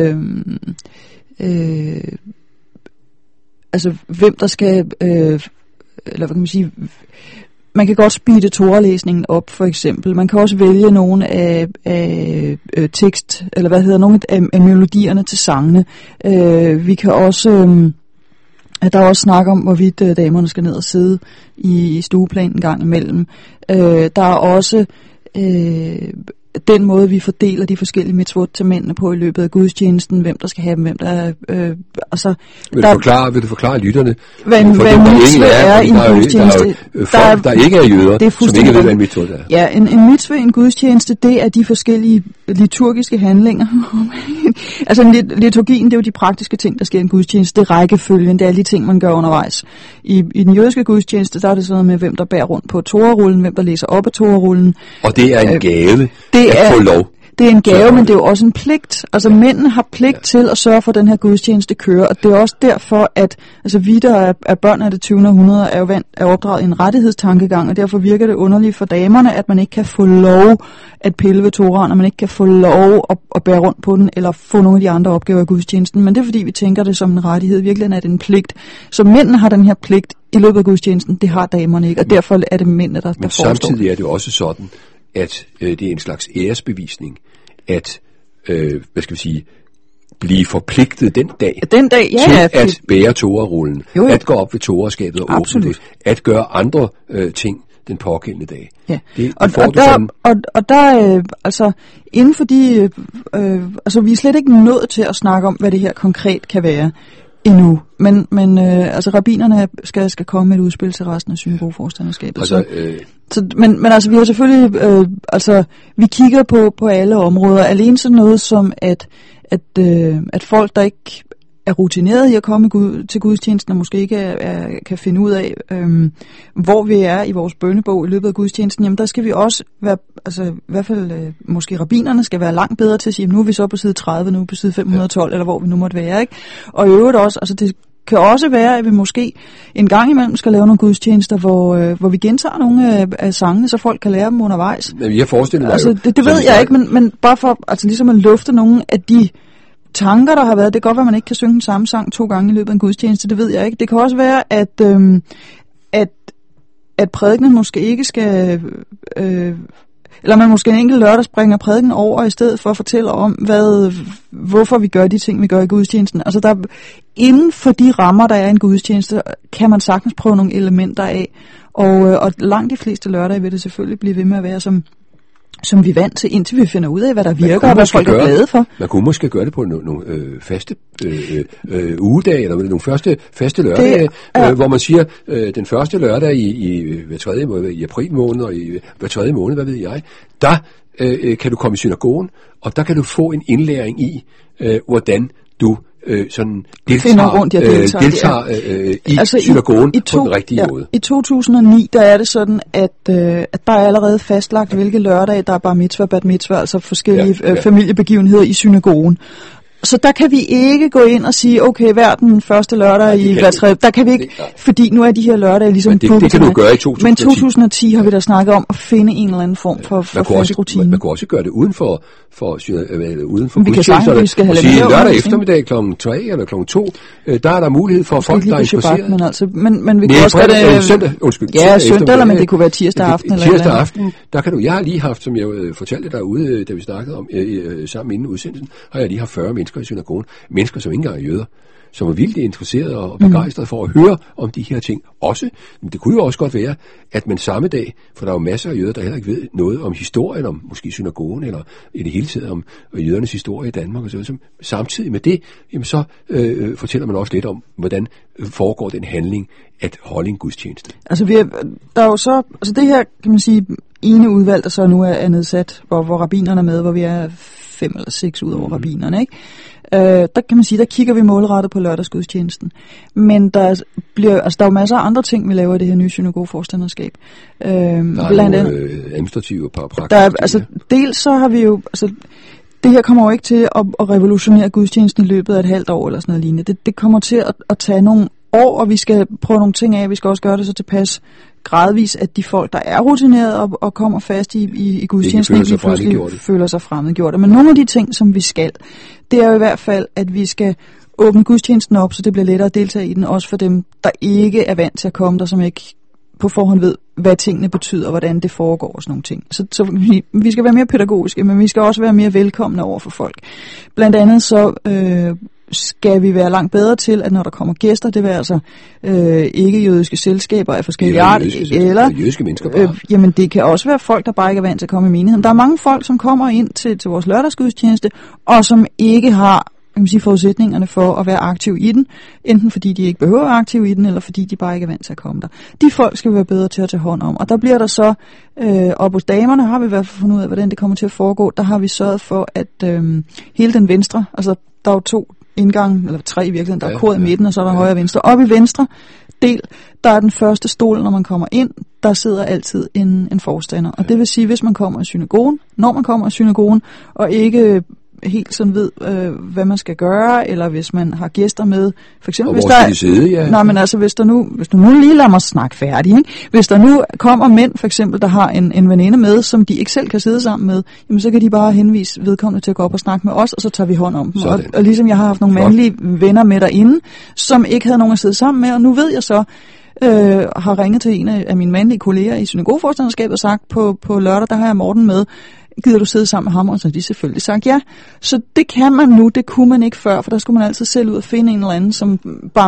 [SPEAKER 6] hvem der skal, eller hvad kan man sige, man kan godt speede Torah-læsningen op, for eksempel. Man kan også vælge nogle af tekst, eller hvad hedder, nogle af melodierne til sangene. Vi kan også, der er også snak om, hvorvidt damerne skal ned og sidde i stueplanen en gang imellem. Der er også den måde, vi fordeler de forskellige mitzvot til mændene på i løbet af gudstjenesten, hvem der skal have dem, hvem der er...
[SPEAKER 1] Vil du forklare lytterne,
[SPEAKER 6] hvad en mitzvah er i en gudstjeneste?
[SPEAKER 1] Der er jo folk, der ikke er jøder, som ikke ved, hvad en mitzvot er.
[SPEAKER 6] Ja, en mitzvah i en gudstjeneste, det er de forskellige liturgiske handlinger. Altså liturgien, det er jo de praktiske ting, der sker i en gudstjeneste. Det er rækkefølgen, det er alle de ting, man gør undervejs. I den jødiske gudstjeneste, der er det sådan noget med, hvem der bærer rundt på Torarullen, hvem der læser op af Torarullen.
[SPEAKER 1] Og det er en gave at få lov.
[SPEAKER 6] Det er en gave, men det er jo også en pligt. Altså mændene har pligt til at sørge for, at den her gudstjeneste kører, og det er også derfor, at altså, vi, der er børn af det 20. århundrede, er opdraget i en rettighedstankegang, og derfor virker det underligt for damerne, at man ikke kan få lov at pille ved Toraen, og man ikke kan få lov at bære rundt på den, eller få nogle af de andre opgaver i gudstjenesten. Men det er fordi, vi tænker det som en rettighed. Virkelig er det en pligt. Så mændene har den her pligt i løbet af gudstjenesten, det har damerne ikke, og derfor er det mændene, der forestår.
[SPEAKER 1] Men samtidig er det også sådan, at det er en slags æresbevisning, at, blive forpligtet den dag til at bære Torarullen, at gå op ved Toraskabet og åbne det, at gøre andre ting den pågældende dag. Ja.
[SPEAKER 6] Og der altså inden for de, altså vi er slet ikke nået til at snakke om, hvad det her konkret kan være endnu, men altså rabbinerne skal komme med et udspil til resten af synagogeforstanderskabet. Altså, men altså vi har selvfølgelig, altså vi kigger på alle områder, alene sådan noget som at folk, der ikke er rutineret i at komme til gudstjenesten, og måske ikke kan finde ud af, hvor vi er i vores bønnebog i løbet af gudstjenesten, jamen der skal vi også være, altså i hvert fald måske rabbinerne skal være langt bedre til at sige, nu er vi så på side 30, nu er vi på side 512, eller hvor vi nu måtte være, ikke? Og i øvrigt også, altså det kan også være, at vi måske en gang imellem skal lave nogle gudstjenester, hvor vi gentager nogle af sangene, så folk kan lære dem undervejs.
[SPEAKER 1] Men jeg forestiller mig
[SPEAKER 6] altså, det ved jeg ikke, men bare for altså ligesom at lufte nogle af de tanker, der har været. Det kan godt være, at man ikke kan synge den samme sang 2 gange i løbet af en gudstjeneste, det ved jeg ikke. Det kan også være, at prædikenen måske ikke skal... eller man måske en enkelt lørdag springer prædiken over, i stedet for at fortælle om, hvorfor vi gør de ting, vi gør i gudstjenesten. Altså der, inden for de rammer, der er i en gudstjeneste, kan man sagtens prøve nogle elementer af. Og langt de fleste lørdage vil det selvfølgelig blive ved med at være som vi er vant til, indtil vi finder ud af, hvad der virker, og hvad folk er glade for.
[SPEAKER 1] Man kunne måske gøre det på nogle faste ugedage, eller nogle faste lørdage, hvor man siger, den første lørdag i hver tredje måned, i april måned, og i hver tredje måned, hvad ved jeg, der kan du komme i synagogen, og der kan du få en indlæring i, hvordan du sådan deltager i altså synagogen på den rigtige måde.
[SPEAKER 6] I 2009, der er det sådan, at der er allerede fastlagt, hvilke lørdage der er bar mitzvah, bat mitzvah, altså forskellige familiebegivenheder i synagogen. Så der kan vi ikke gå ind og sige, okay, hver den første lørdag i hver tredje, der kan vi ikke, fordi nu er de her lørdage ligesom
[SPEAKER 1] det kan du gøre i 2010.
[SPEAKER 6] Men 2010 har vi da snakket om at finde en eller anden form for fast rutine.
[SPEAKER 1] Man kan også gøre det uden for
[SPEAKER 6] gudstjenesterne, og
[SPEAKER 1] sige lørdag eftermiddag kl. 3 eller kl. 2, der er der mulighed for folk, der er interesseret.
[SPEAKER 6] Men vi kan også gøre det søndag, eller men det kunne være tirsdag aften.
[SPEAKER 1] Tirsdag aften, der kan du, jeg har lige haft, som jeg fortalte derude, da vi snakkede om sammen inden udsendelsen, har jeg lige haft 40 mennesker i synagogen. Mennesker, som ikke engang er jøder, som er vildt interesserede og begejstrede for at høre om de her ting. Også, men det kunne jo også godt være, at man samme dag, for der er jo masser af jøder, der heller ikke ved noget om historien, om måske synagogen, eller i det hele taget om jødernes historie i Danmark, og så samtidig med det, jamen så fortæller man også lidt om, hvordan foregår den handling at holde en gudstjeneste.
[SPEAKER 6] Altså, der er jo så, altså det her, kan man sige, ene udvalg, der så nu er nedsat, hvor rabbinerne er med, hvor vi er 5 eller 6 ud over rabbinerne, ikke? Der kan man sige, der kigger vi målrettet på lørdagsgudstjenesten. Men der er jo masser af andre ting, vi laver i det her nye synagogeforstanderskab.
[SPEAKER 1] Der er blandt andet administrative og praktiske.
[SPEAKER 6] Dels så har vi jo, altså det her kommer jo ikke til at revolutionere gudstjenesten i løbet af et halvt år eller sådan noget lignende. Det kommer til at tage nogle år, og vi skal prøve nogle ting af. Vi skal også gøre det så tilpas gradvis, at de folk, der er rutineret og kommer fast i gudstjenesten, ikke pludselig føler sig fremmedgjorte. Men nogle af de ting, som vi skal, det er jo i hvert fald, at vi skal åbne gudstjenesten op, så det bliver lettere at deltage i den, også for dem, der ikke er vant til at komme der, som ikke på forhånd ved, hvad tingene betyder, og hvordan det foregår og sådan nogle ting. Så vi skal være mere pædagogiske, men vi skal også være mere velkomne over for folk. Blandt andet så skal vi være langt bedre til, at når der kommer gæster, det vil altså ikke jødiske selskaber af forskellige art, eller
[SPEAKER 1] jødiske mennesker bare.
[SPEAKER 6] Jamen det kan også være folk, der bare ikke er vant til at komme i menigheden. Der er mange folk, som kommer ind til vores lørdagsgudstjeneste, og som ikke har forudsætningerne for at være aktiv i den, enten fordi de ikke behøver at være aktive i den, eller fordi de bare ikke er vant til at komme der. De folk skal vi være bedre til at tage hånd om. Og der bliver der så, op hos damerne har vi i hvert fald fundet ud af, hvordan det kommer til at foregå. Der har vi sørget for, at hele den venstre, altså der er jo 2 indgange, eller 3 i virkeligheden, der er koret i midten, og så er der højre og venstre. Oppe i venstre del, der er den første stol, når man kommer ind, der sidder altid en forstander. Og det vil sige, hvis man kommer i synagogen, når man kommer i synagogen, og ikke helt sådan ved, hvad man skal gøre, eller hvis man har gæster med, for eksempel, hvis der er,
[SPEAKER 1] sidde, ja.
[SPEAKER 6] Nej, men altså, hvis du nu lige lader mig snakke færdig, ikke? Hvis der nu kommer mænd, for eksempel, der har en veninde med, som de ikke selv kan sidde sammen med, jamen så kan de bare henvise vedkommende til at gå op og snakke med os, og så tager vi hånd om dem. Og ligesom jeg har haft nogle mandlige venner med derinde, som ikke havde nogen at sidde sammen med, og nu ved jeg så, har ringet til en af mine mandlige kolleger i synagogeforstanderskabet og sagt, på lørdag, der har jeg Morten med, gider du sidde sammen med ham? Og så har de selvfølgelig sagt ja. Så det kan man nu, det kunne man ikke før, for der skulle man altid selv ud og finde en eller anden, som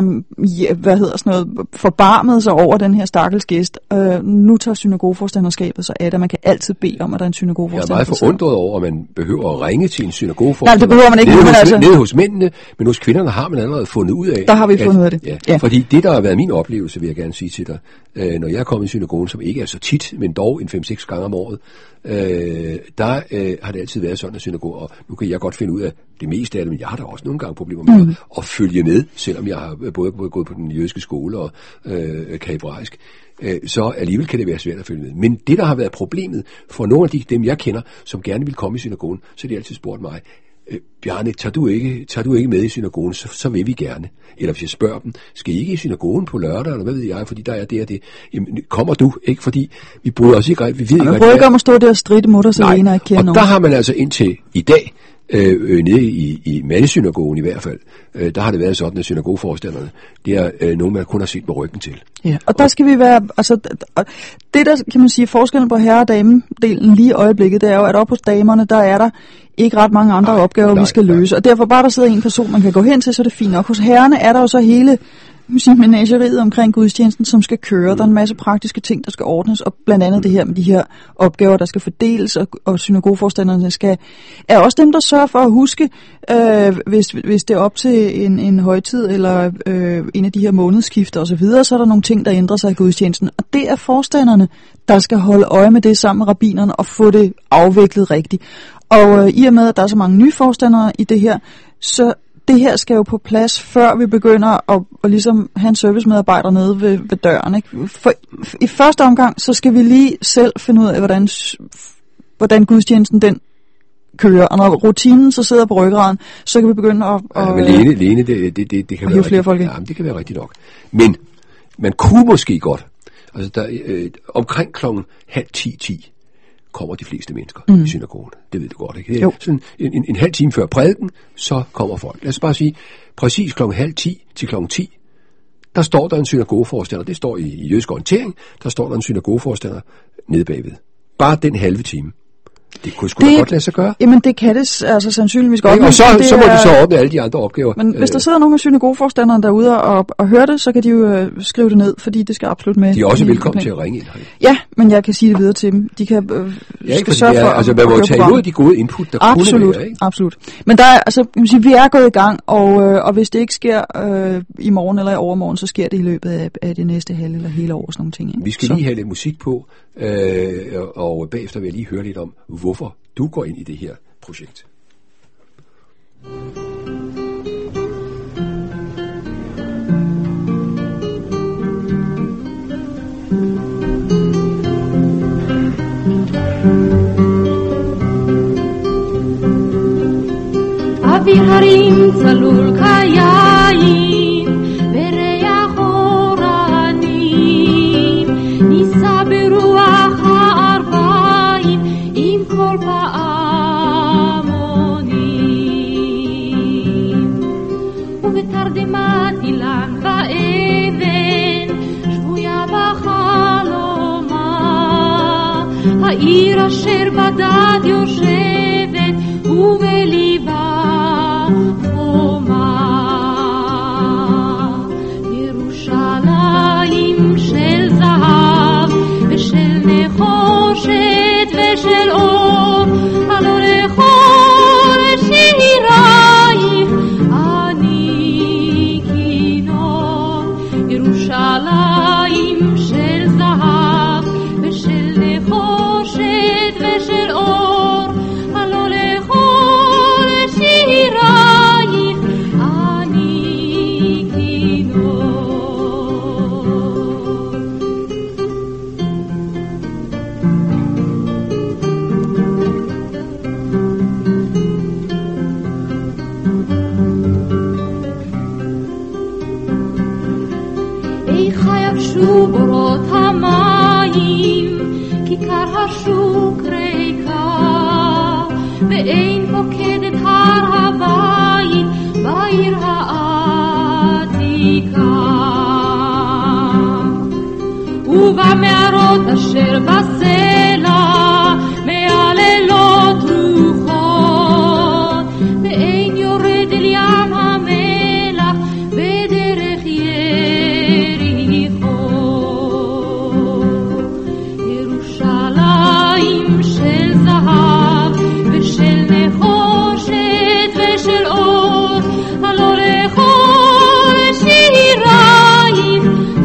[SPEAKER 6] bare, forbarmede sig over den her stakkels gæst. Nu tager synagogeforstanderskabet så af det. Man kan altid bede om, at der er en synagogeforstander.
[SPEAKER 1] Jeg er meget forundret over, at man behøver at ringe til en synagogeforstander.
[SPEAKER 6] Nej, det behøver man ikke.
[SPEAKER 1] Nede hos mændene, men hos kvinderne har man allerede fundet ud af.
[SPEAKER 6] Der har vi fundet ud af det.
[SPEAKER 1] Ja. Fordi det, der har været min oplevelse, vil jeg gerne sige til dig, når jeg er kommet i synagogen, som ikke er så tit, men dog en 5-6 gange om året, der har det altid været sådan at synagoger, og nu kan jeg godt finde ud af det meste af det, men jeg har da også nogle gange problemer med at følge med, selvom jeg har både gået på den jødiske skole og kan hebraisk, så alligevel kan det være svært at følge med. Men det, der har været problemet for nogle af dem, jeg kender, som gerne vil komme i synagogen, så har de altid spurgt mig, Bjarne, tager du ikke med i synagogen, så vil vi gerne. Eller hvis jeg spørger dem, skal I ikke i synagogen på lørdag, eller hvad ved jeg, fordi der er det og det. Jamen, kommer du ikke, fordi vi bryder os ikke rigtigt. Vi ved ikke,
[SPEAKER 6] man bryder ikke om at stå der og stride mod os alene og ikke kende
[SPEAKER 1] nogen. Og der har man altså indtil i dag, nede i mandesynagogen i hvert fald, der har det været sådan, at synagogeforstanderne, det er nogen, man kun har set med ryggen til.
[SPEAKER 6] Ja, og der skal vi være, altså, det der kan man sige, forskellen på herre- og damedelen lige i øjeblikket, det er jo, at op hos damerne, der er der ikke ret mange andre opgaver, vi skal løse. Og derfor bare der sidder en person, man kan gå hen til, så er det fint nok. Hos herrerne er der jo så hele menageriet omkring gudstjenesten, som skal køre. Der er en masse praktiske ting, der skal ordnes, og blandt andet det her med de her opgaver, der skal fordeles, og synagogeforstanderne er også dem, der sørger for at huske, hvis det er op til en højtid, eller en af de her månedsskifter osv., så er der nogle ting, der ændrer sig i gudstjenesten. Og det er forstanderne, der skal holde øje med det sammen med rabbinerne og få det afviklet rigtigt. Og i og med, at der er så mange nye forstandere i det her, så det her skal jo på plads, før vi begynder at ligesom have en servicemedarbejder nede ved døren. Ikke? For i første omgang, så skal vi lige selv finde ud af, hvordan gudstjenesten den kører. Og når rutinen så sidder på ryggraden, så kan vi begynde at
[SPEAKER 1] men Lene, det kan være
[SPEAKER 6] flere folk.
[SPEAKER 1] Ja, det kan være rigtigt nok. Men man kunne måske godt, altså der, omkring 9:30 kommer de fleste mennesker i synagogen. Det ved du godt, ikke? Sådan en halv time før prædiken, så kommer folk. Lad os bare sige, præcis 9:30 til 10:00, der står der en synagogeforstander. Det står i jødisk orientering, der står der en synagogeforstander nede bagved. Bare den halve time. Det kunne sgu da godt lade sig gøre.
[SPEAKER 6] Jamen det kan det altså sandsynligvis godt.
[SPEAKER 1] Og så må de så ordne alle de andre opgaver.
[SPEAKER 6] Men hvis der sidder nogle af synagogeforstanderne derude og hører det, så kan de jo skrive det ned, fordi det skal absolut med.
[SPEAKER 1] De er også velkommen til at ringe ind.
[SPEAKER 6] Ja, men jeg kan sige det videre til dem. De kan skal sørge for
[SPEAKER 1] altså man må tage imod de gode input, der kunne være. Ikke?
[SPEAKER 6] Absolut. Men der er, altså, vi er gået i gang, og hvis det ikke sker i morgen eller i overmorgen, så sker det i løbet af det næste halve eller hele år, sådan nogle ting. Ikke?
[SPEAKER 1] Vi skal lige have lidt musik på, og bagefter vil jeg lige høre lidt om, hvorfor du går ind i det her projekt.
[SPEAKER 7] אוויר הרים צלול כיין וריח אורנים נישא ברוח הערביים עם כל פעמונים ובתרדמת אילן ואבן שבויה בחלומה העיר אשר בדד יושבת ובליבה חומה ואין פוקדת הר הבית בעיר העתיקה. ובמערות אשר בסלע מעללות רוחות, ואין יורד אל ים המלח בדרך יריחו. ירושלים של זהב ושל נחושת ושל אור, הלא לכל שירייך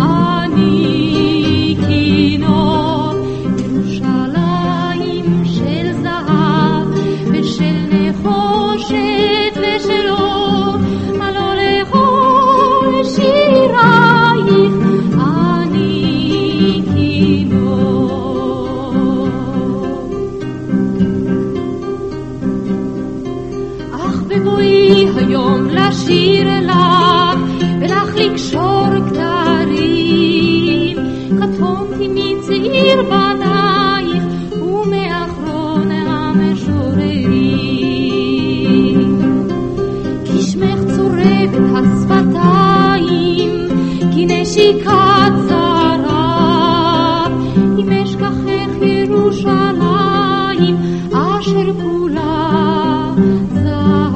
[SPEAKER 7] אני כינור. ירושלים של זהב ושל נחושת ושל אור, הלא לכל שירייך אני כינור. אך בבואי היום לשיר לך ולך לקשור כתרים, קטונתי מצעיר בנייך ומאחרון המשוררים. כי שמך צורב את השפתיים, כי נשיקת זרה, אם אשכחך ירושלים אשר כולה זהב.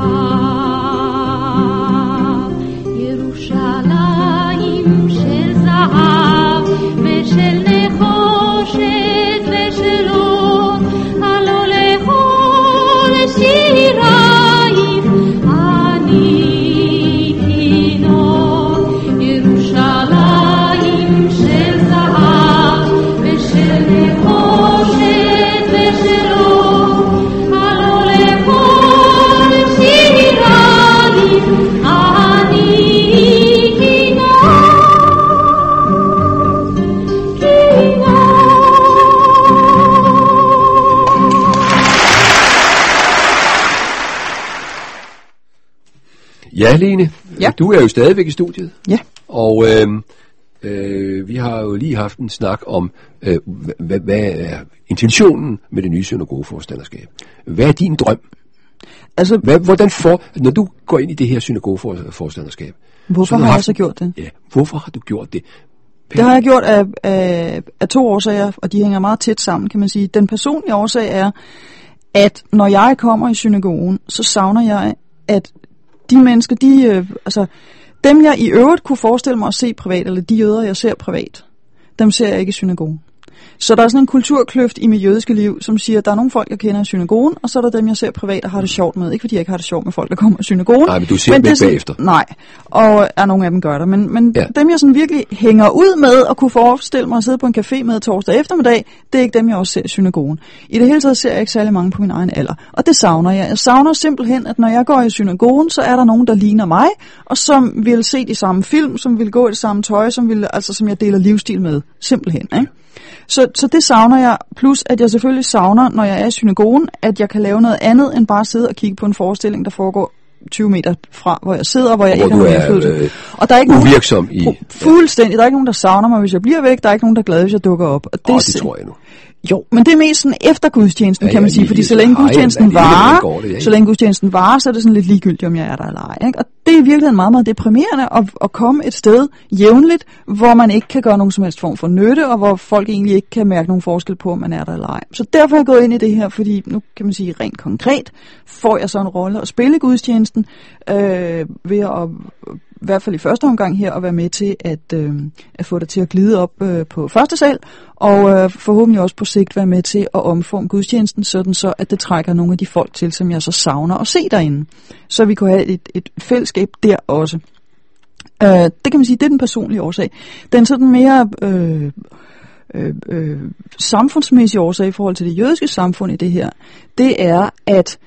[SPEAKER 7] ירושלים של זהב ושל נחושת ושל אור, הלא לכל שירייך אני כינור. ירושלים של זהב ושל נחושת ושל אור, הלא לכל שירייך אני
[SPEAKER 1] Ja, Lene,
[SPEAKER 6] Ja.
[SPEAKER 1] du er jo stadigvæk i studiet.
[SPEAKER 6] Ja.
[SPEAKER 1] Og vi har jo lige haft en snak om, hvad er intentionen med det nye synagogeforstanderskab. Hvad er din drøm?
[SPEAKER 6] Altså,
[SPEAKER 1] Når du går ind i det her synagogeforstanderskab,
[SPEAKER 6] hvorfor har jeg så gjort det?
[SPEAKER 1] Ja, hvorfor har du gjort det?
[SPEAKER 6] Det har jeg gjort af to årsager, og de hænger meget tæt sammen, kan man sige. Den personlige årsag er, at når jeg kommer i synagogen, så savner jeg, at de mennesker, dem jeg i øvrigt kunne forestille mig at se privat, eller de jøder, jeg ser privat, dem ser jeg ikke i synagogen. Så der er sådan en kulturkløft i mit jødiske liv, som siger, at der er nogle folk, jeg kender i synagogen, og så er der dem, jeg ser privat og har det sjovt med. Ikke fordi jeg ikke har det sjovt med folk, der kommer i synagogen.
[SPEAKER 1] Nej, men du ser dem ikke bagefter.
[SPEAKER 6] Nej, og nogle af dem gør det. Men
[SPEAKER 1] ja.
[SPEAKER 6] Dem, jeg sådan virkelig hænger ud med og kunne forestille mig at sidde på en café med torsdag eftermiddag, det er ikke dem, jeg også ser i synagogen. I det hele taget ser jeg ikke særlig mange på min egen alder. Og det savner jeg. Jeg savner simpelthen, at når jeg går i synagogen, så er der nogen, der ligner mig, og som vil se de samme film, som vil gå i det samme tøj, som jeg deler livsstil med. Simpelthen, ikke? Så det savner jeg, plus at jeg selvfølgelig savner, når jeg er i synagogen, at jeg kan lave noget andet, end bare sidde og kigge på en forestilling, der foregår 20 meter fra, hvor jeg sidder, hvor jeg ikke har nogen indflydelse. Og der er ikke
[SPEAKER 1] uvirksom
[SPEAKER 6] fuldstændig. Der er ikke nogen, der savner mig, hvis jeg bliver væk. Der er ikke nogen, der er glade, hvis jeg dukker op. Og
[SPEAKER 1] det tror jeg nu.
[SPEAKER 6] Jo, men det er mest sådan efter gudstjenesten, kan man sige, fordi så længe gudstjenesten varer, så er det sådan lidt ligegyldigt, om jeg er der eller ej, ikke? Og det er i virkeligheden meget, meget deprimerende at komme et sted jævnligt, hvor man ikke kan gøre nogen som helst form for nytte, og hvor folk egentlig ikke kan mærke nogen forskel på, om man er der eller ej. Så derfor er jeg gået ind i det her, fordi nu kan man sige rent konkret, får jeg så en rolle at spille gudstjenesten, ved at i hvert fald i første omgang her, at være med til at få det til at glide op på første sal, og forhåbentlig også på sigt være med til at omforme gudstjenesten, sådan så at det trækker nogle af de folk til, som jeg så savner at se derinde. Så vi kunne have et fællesskab der også. Det kan man sige, det er den personlige årsag. Den sådan mere samfundsmæssige årsag i forhold til det jødiske samfund i det her, det er, at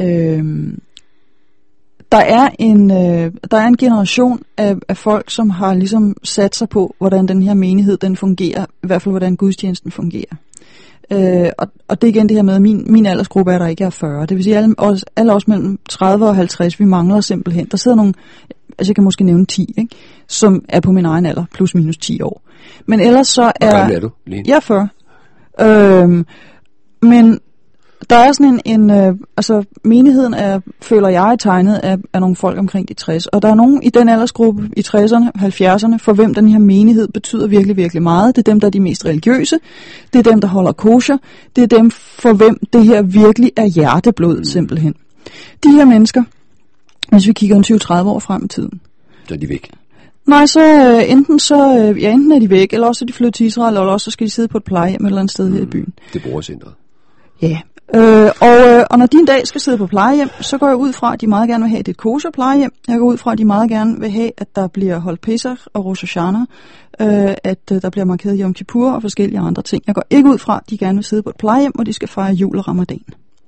[SPEAKER 6] der er en generation af folk, som har ligesom sat sig på, hvordan den her menighed den fungerer, i hvert fald hvordan gudstjenesten fungerer. Og det er igen det her med, at min aldersgruppe er der ikke er 40. Det vil sige, alle os mellem 30 og 50, vi mangler simpelthen. Der sidder nogle, altså jeg kan måske nævne 10, ikke? Som er på min egen alder, plus minus 10 år. Men ellers så er...
[SPEAKER 1] Hvor gammel er du, Lene?
[SPEAKER 6] Jeg er 40. Men Der er sådan altså menigheden føler jeg, tegnet af nogle folk omkring de 60, og der er nogen i den aldersgruppe i 60'erne, 70'erne, for hvem den her menighed betyder virkelig, virkelig meget. Det er dem, der er de mest religiøse, det er dem, der holder kosher, det er dem, for hvem det her virkelig er hjerteblod, simpelthen. De her mennesker, hvis vi kigger 20-30 år frem i tiden,
[SPEAKER 1] så er de væk.
[SPEAKER 6] Nej, enten er de væk, eller også er de flyttet til Israel, eller også skal de sidde på et plejehjem et eller andet sted her i byen.
[SPEAKER 1] Det er brugercentret.
[SPEAKER 6] Ja, og når de en dag skal sidde på plejehjem, så går jeg ud fra, at de meget gerne vil have et kosher plejehjem. Jeg går ud fra, at de meget gerne vil have, at der bliver holdt Pesach og Rosh Hashanah, at der bliver markeret Yom Kippur og forskellige andre ting. Jeg går ikke ud fra, at de gerne vil sidde på et plejehjem, hvor de skal fejre jul og ramadan.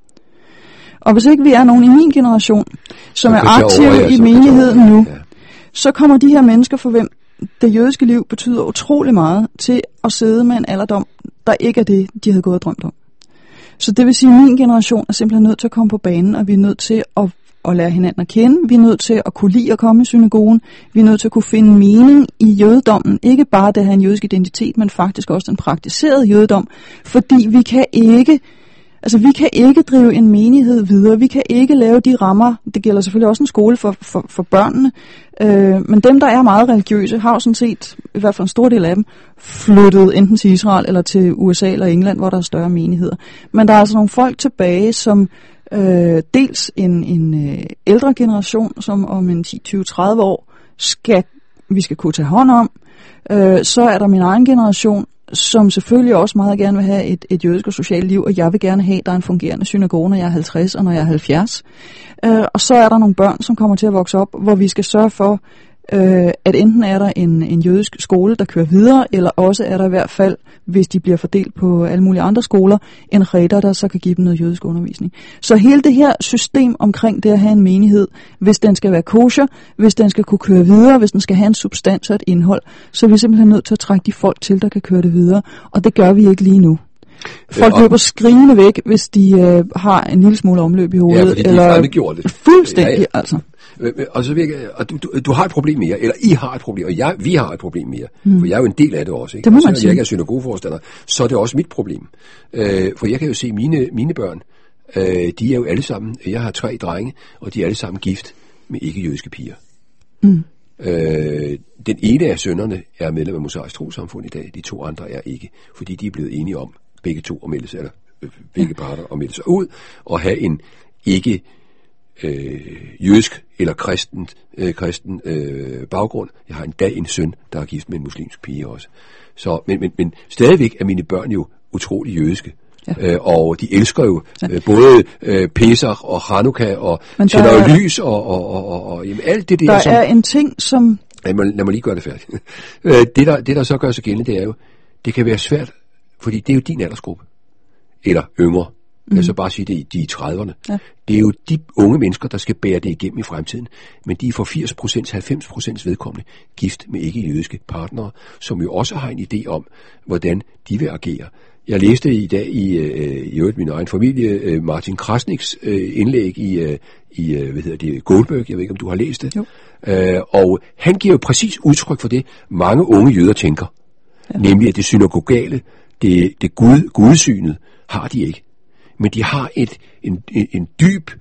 [SPEAKER 6] Og hvis ikke vi er nogen i min generation, som er aktive i menigheden nu, så kommer de her mennesker, for hvem det jødiske liv betyder utrolig meget, til at sidde med en alderdom, der ikke er det, de havde gået og drømt om. Så det vil sige, at min generation er simpelthen nødt til at komme på banen, og vi er nødt til at lære hinanden at kende. Vi er nødt til at kunne lide at komme i synagogen. Vi er nødt til at kunne finde mening i jødedommen. Ikke bare det at have en jødisk identitet, men faktisk også den praktiserede jødedom. Fordi vi kan ikke drive en menighed videre. Vi kan ikke lave de rammer. Det gælder selvfølgelig også en skole for børnene. Men dem, der er meget religiøse, har jo sådan set, i hvert fald en stor del af dem, flyttet enten til Israel eller til USA eller England, hvor der er større menigheder. Men der er altså nogle folk tilbage, som dels en ældre generation, som om en 10-20-30 år vi skal kunne tage hånd om. Så er der min egen generation, som selvfølgelig også meget gerne vil have et jødisk og socialt liv, og jeg vil gerne have, at der er en fungerende synagoge, når jeg er 50 og når jeg er 70. Og så er der nogle børn, som kommer til at vokse op, hvor vi skal sørge for, at enten er der en jødisk skole, der kører videre, eller også er der i hvert fald, hvis de bliver fordelt på alle mulige andre skoler, en rektor, der så kan give dem noget jødisk undervisning. Så hele det her system omkring det at have en menighed, hvis den skal være kosher, hvis den skal kunne køre videre, hvis den skal have en substans og et indhold, så er vi simpelthen nødt til at trække de folk til, der kan køre det videre, og det gør vi ikke lige nu. Folk løber skrigende væk, hvis de har en lille smule omløb i hovedet.
[SPEAKER 1] Ja, fordi de eller det.
[SPEAKER 6] Fuldstændig, altså.
[SPEAKER 1] Og så du har et problem mere, eller I har et problem, og vi har et problem mere, for jeg er jo en del af det også, ikke?
[SPEAKER 6] Det må
[SPEAKER 1] man
[SPEAKER 6] sige.
[SPEAKER 1] Når jeg ikke er synagogeforstander, så er det også mit problem. For jeg kan jo se mine børn, de er jo alle sammen, jeg har 3 drenge, og de er alle sammen gift med ikke-jødiske piger. Den ene af sønnerne er medlem af Mosaisk Trossamfund i dag, de 2 andre er ikke, fordi de er blevet enige om, begge to at melde sig, eller begge parter at melde sig ud, og have en ikke jødisk eller kristen baggrund. Jeg har endda en søn, der er gift med en muslimsk pige også. Så, men stadigvæk er mine børn jo utrolig jødiske. Ja. Og de elsker jo både Pesach og Hanukkah og tænder lys og jamen, alt det der.
[SPEAKER 6] Der er en ting, som...
[SPEAKER 1] Lad mig lige gøre det færdigt. Det der så gør sig gældende, det er jo, det kan være svært, fordi det er jo din aldersgruppe. Eller yngre. Jeg så bare sige, det de i 30'erne. Ja. Det er jo de unge mennesker, der skal bære det igennem i fremtiden. Men de er for 80%, 90% vedkommende gift med ikke-jødiske partnere, som jo også har en idé om, hvordan de vil agere. Jeg læste i dag i min egen familie Martin Krasniks indlæg i Goldberg. Jeg ved ikke, om du har læst det. Og han giver jo præcis udtryk for det, mange unge jøder tænker. Ja. Nemlig, at det synagogale, det gudsynet, har de ikke. Men de har en dyb,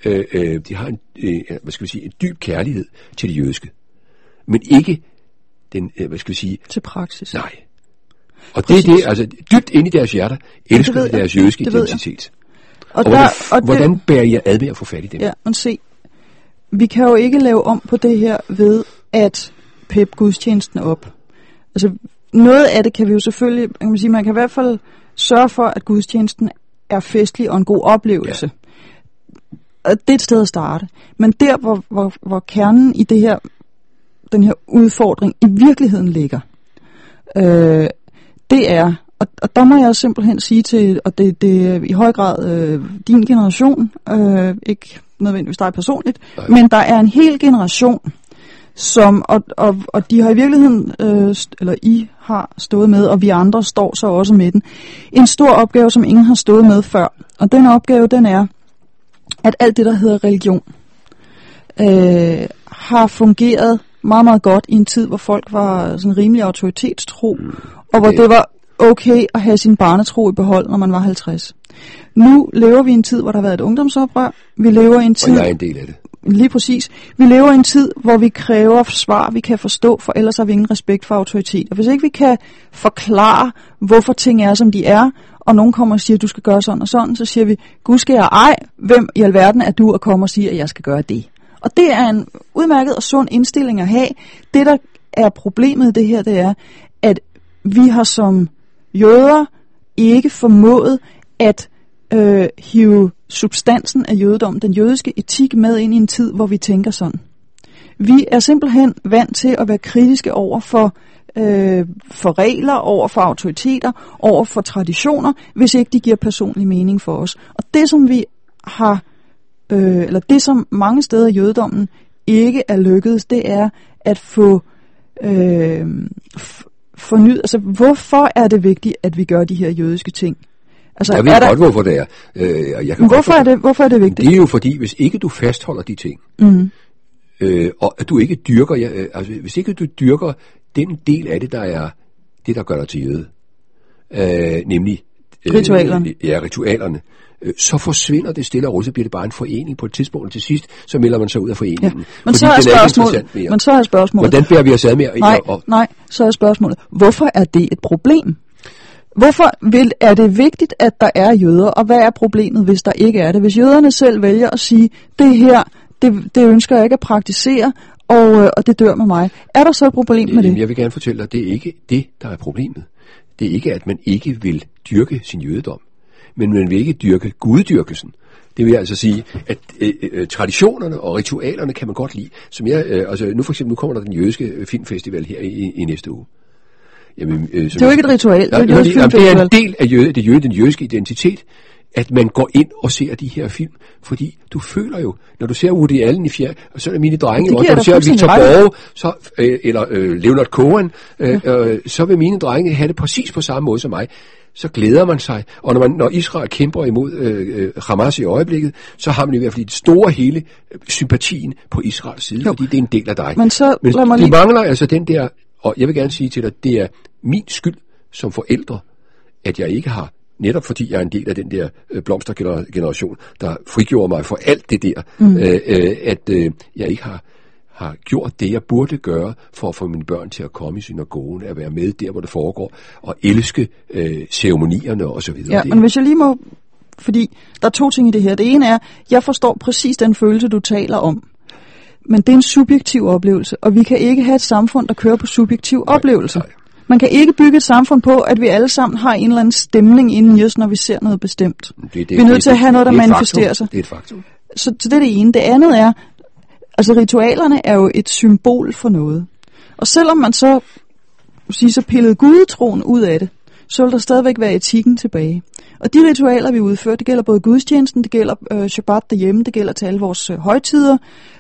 [SPEAKER 1] en dyb kærlighed til det jødiske. Men ikke den,
[SPEAKER 6] til praksis.
[SPEAKER 1] Nej. Og præcis. Det er det, altså dybt inde i deres hjerter, elsker deres jødiske identitet. Og hvordan bærer jeg ad med at få fat i dem?
[SPEAKER 6] Ja, men se, vi kan jo ikke lave om på det her ved at peppe gudstjenesten op. Altså noget af det kan vi jo selvfølgelig, man kan i hvert fald sørge for, at gudstjenesten er festlig og en god oplevelse. Ja. Det er et sted at starte. Men der, hvor kernen i den her udfordring i virkeligheden ligger, det er, og der må jeg simpelthen sige til, og det er i høj grad din generation, ikke nødvendigvis dig personligt, men der er en hel generation, som, og de har i virkeligheden, eller I har stået med, og vi andre står så også med den, en stor opgave, som ingen har stået med før. Og den opgave, den er, at alt det, der hedder religion, har fungeret meget, meget godt i en tid, hvor folk var sådan rimelig autoritetstro, og hvor det var okay at have sin barnetro i behold, når man var 50. Nu lever vi i en tid, hvor der har været et ungdomsoprør. Vi lever i en tid...
[SPEAKER 1] Og jeg er en del af det.
[SPEAKER 6] Lige præcis. Vi lever i en tid, hvor vi kræver svar, vi kan forstå, for ellers har vi ingen respekt for autoritet. Og hvis ikke vi kan forklare, hvorfor ting er, som de er, og nogen kommer og siger, at du skal gøre sådan og sådan, så siger vi, gud skal jeg ej, hvem i alverden er du at komme og sige, at jeg skal gøre det? Og det er en udmærket og sund indstilling at have. Det, der er problemet i det her, det er, at vi har som jøder ikke formået at hive substansen af jødedommen, den jødiske etik, med ind i en tid, hvor vi tænker sådan. Vi er simpelthen vant til at være kritiske over for regler, over for autoriteter, over for traditioner, hvis ikke de giver personlig mening for os. Og det, som vi har, eller det, som mange steder i jødedommen ikke er lykkedes, det er at få fornyet. Altså, hvorfor er det vigtigt, at vi gør de her jødiske ting? Altså,
[SPEAKER 1] jeg ved godt, hvorfor det er.
[SPEAKER 6] Hvorfor er det vigtigt?
[SPEAKER 1] Det er jo fordi, hvis ikke du fastholder de ting, og at du ikke dyrker, hvis ikke du dyrker den del af det, der er det, der gør dig til jøde, nemlig
[SPEAKER 6] ritualerne.
[SPEAKER 1] Ritualerne, så forsvinder det stille og roligt, så bliver det bare en forening på et tidspunkt, og til sidst, så melder man sig ud af foreningen. Ja.
[SPEAKER 6] Men så er spørgsmålet,
[SPEAKER 1] hvordan bærer vi os ad med?
[SPEAKER 6] Nej, så er spørgsmålet, hvorfor er det et problem? Hvorfor er det vigtigt, at der er jøder, og hvad er problemet, hvis der ikke er det? Hvis jøderne selv vælger at sige, det her, det ønsker jeg ikke at praktisere, og det dør med mig. Er der så et problem med det?
[SPEAKER 1] Jeg vil gerne fortælle dig, det er ikke det, der er problemet. Det er ikke, at man ikke vil dyrke sin jødedom, men man vil ikke dyrke guddyrkelsen. Det vil altså sige, at traditionerne og ritualerne kan man godt lide. Som nu for eksempel, nu kommer der den jødiske filmfestival her i næste uge. Jamen,
[SPEAKER 6] det er jo ikke et ritual, det
[SPEAKER 1] er en del af den jødiske identitet, at man går ind og ser de her film, fordi du føler jo, når du ser Woody Allen i fjerde, og så er mine drenge, og når du ser Victor Borge, eller Leonard Cohen, så vil mine drenge have det præcis på samme måde som mig. Så glæder man sig, og når Israel kæmper imod Hamas i øjeblikket, så har man i hvert fald det store hele sympatien på Israels side, fordi det er en del af dig.
[SPEAKER 6] Men
[SPEAKER 1] de mangler altså den der, og jeg vil gerne sige til dig, det er min skyld som forældre, at jeg ikke har, netop fordi jeg er en del af den der blomstergeneration, der frigjorde mig for alt det der, at jeg ikke har gjort det, jeg burde gøre, for at få mine børn til at komme i synagogen, at være med der, hvor det foregår, og elske ceremonierne og så videre.
[SPEAKER 6] Ja, men hvis jeg lige må, fordi der er to ting i det her. Det ene er, jeg forstår præcis den følelse, du taler om. Men det er en subjektiv oplevelse, og vi kan ikke have et samfund, der kører på subjektiv oplevelse. Nej. Man kan ikke bygge et samfund på, at vi alle sammen har en eller anden stemning inden i os, når vi ser noget bestemt. Vi er nødt til at have noget, der manifesterer sig.
[SPEAKER 1] Det er et faktum.
[SPEAKER 6] Så det er det ene. Det andet er, altså ritualerne er jo et symbol for noget. Og selvom man så pillede gudetroen ud af det, så vil der stadigvæk være etikken tilbage. Og de ritualer, vi udfører, det gælder både gudstjenesten, det gælder Shabbat derhjemme, det gælder til alle vores højtider.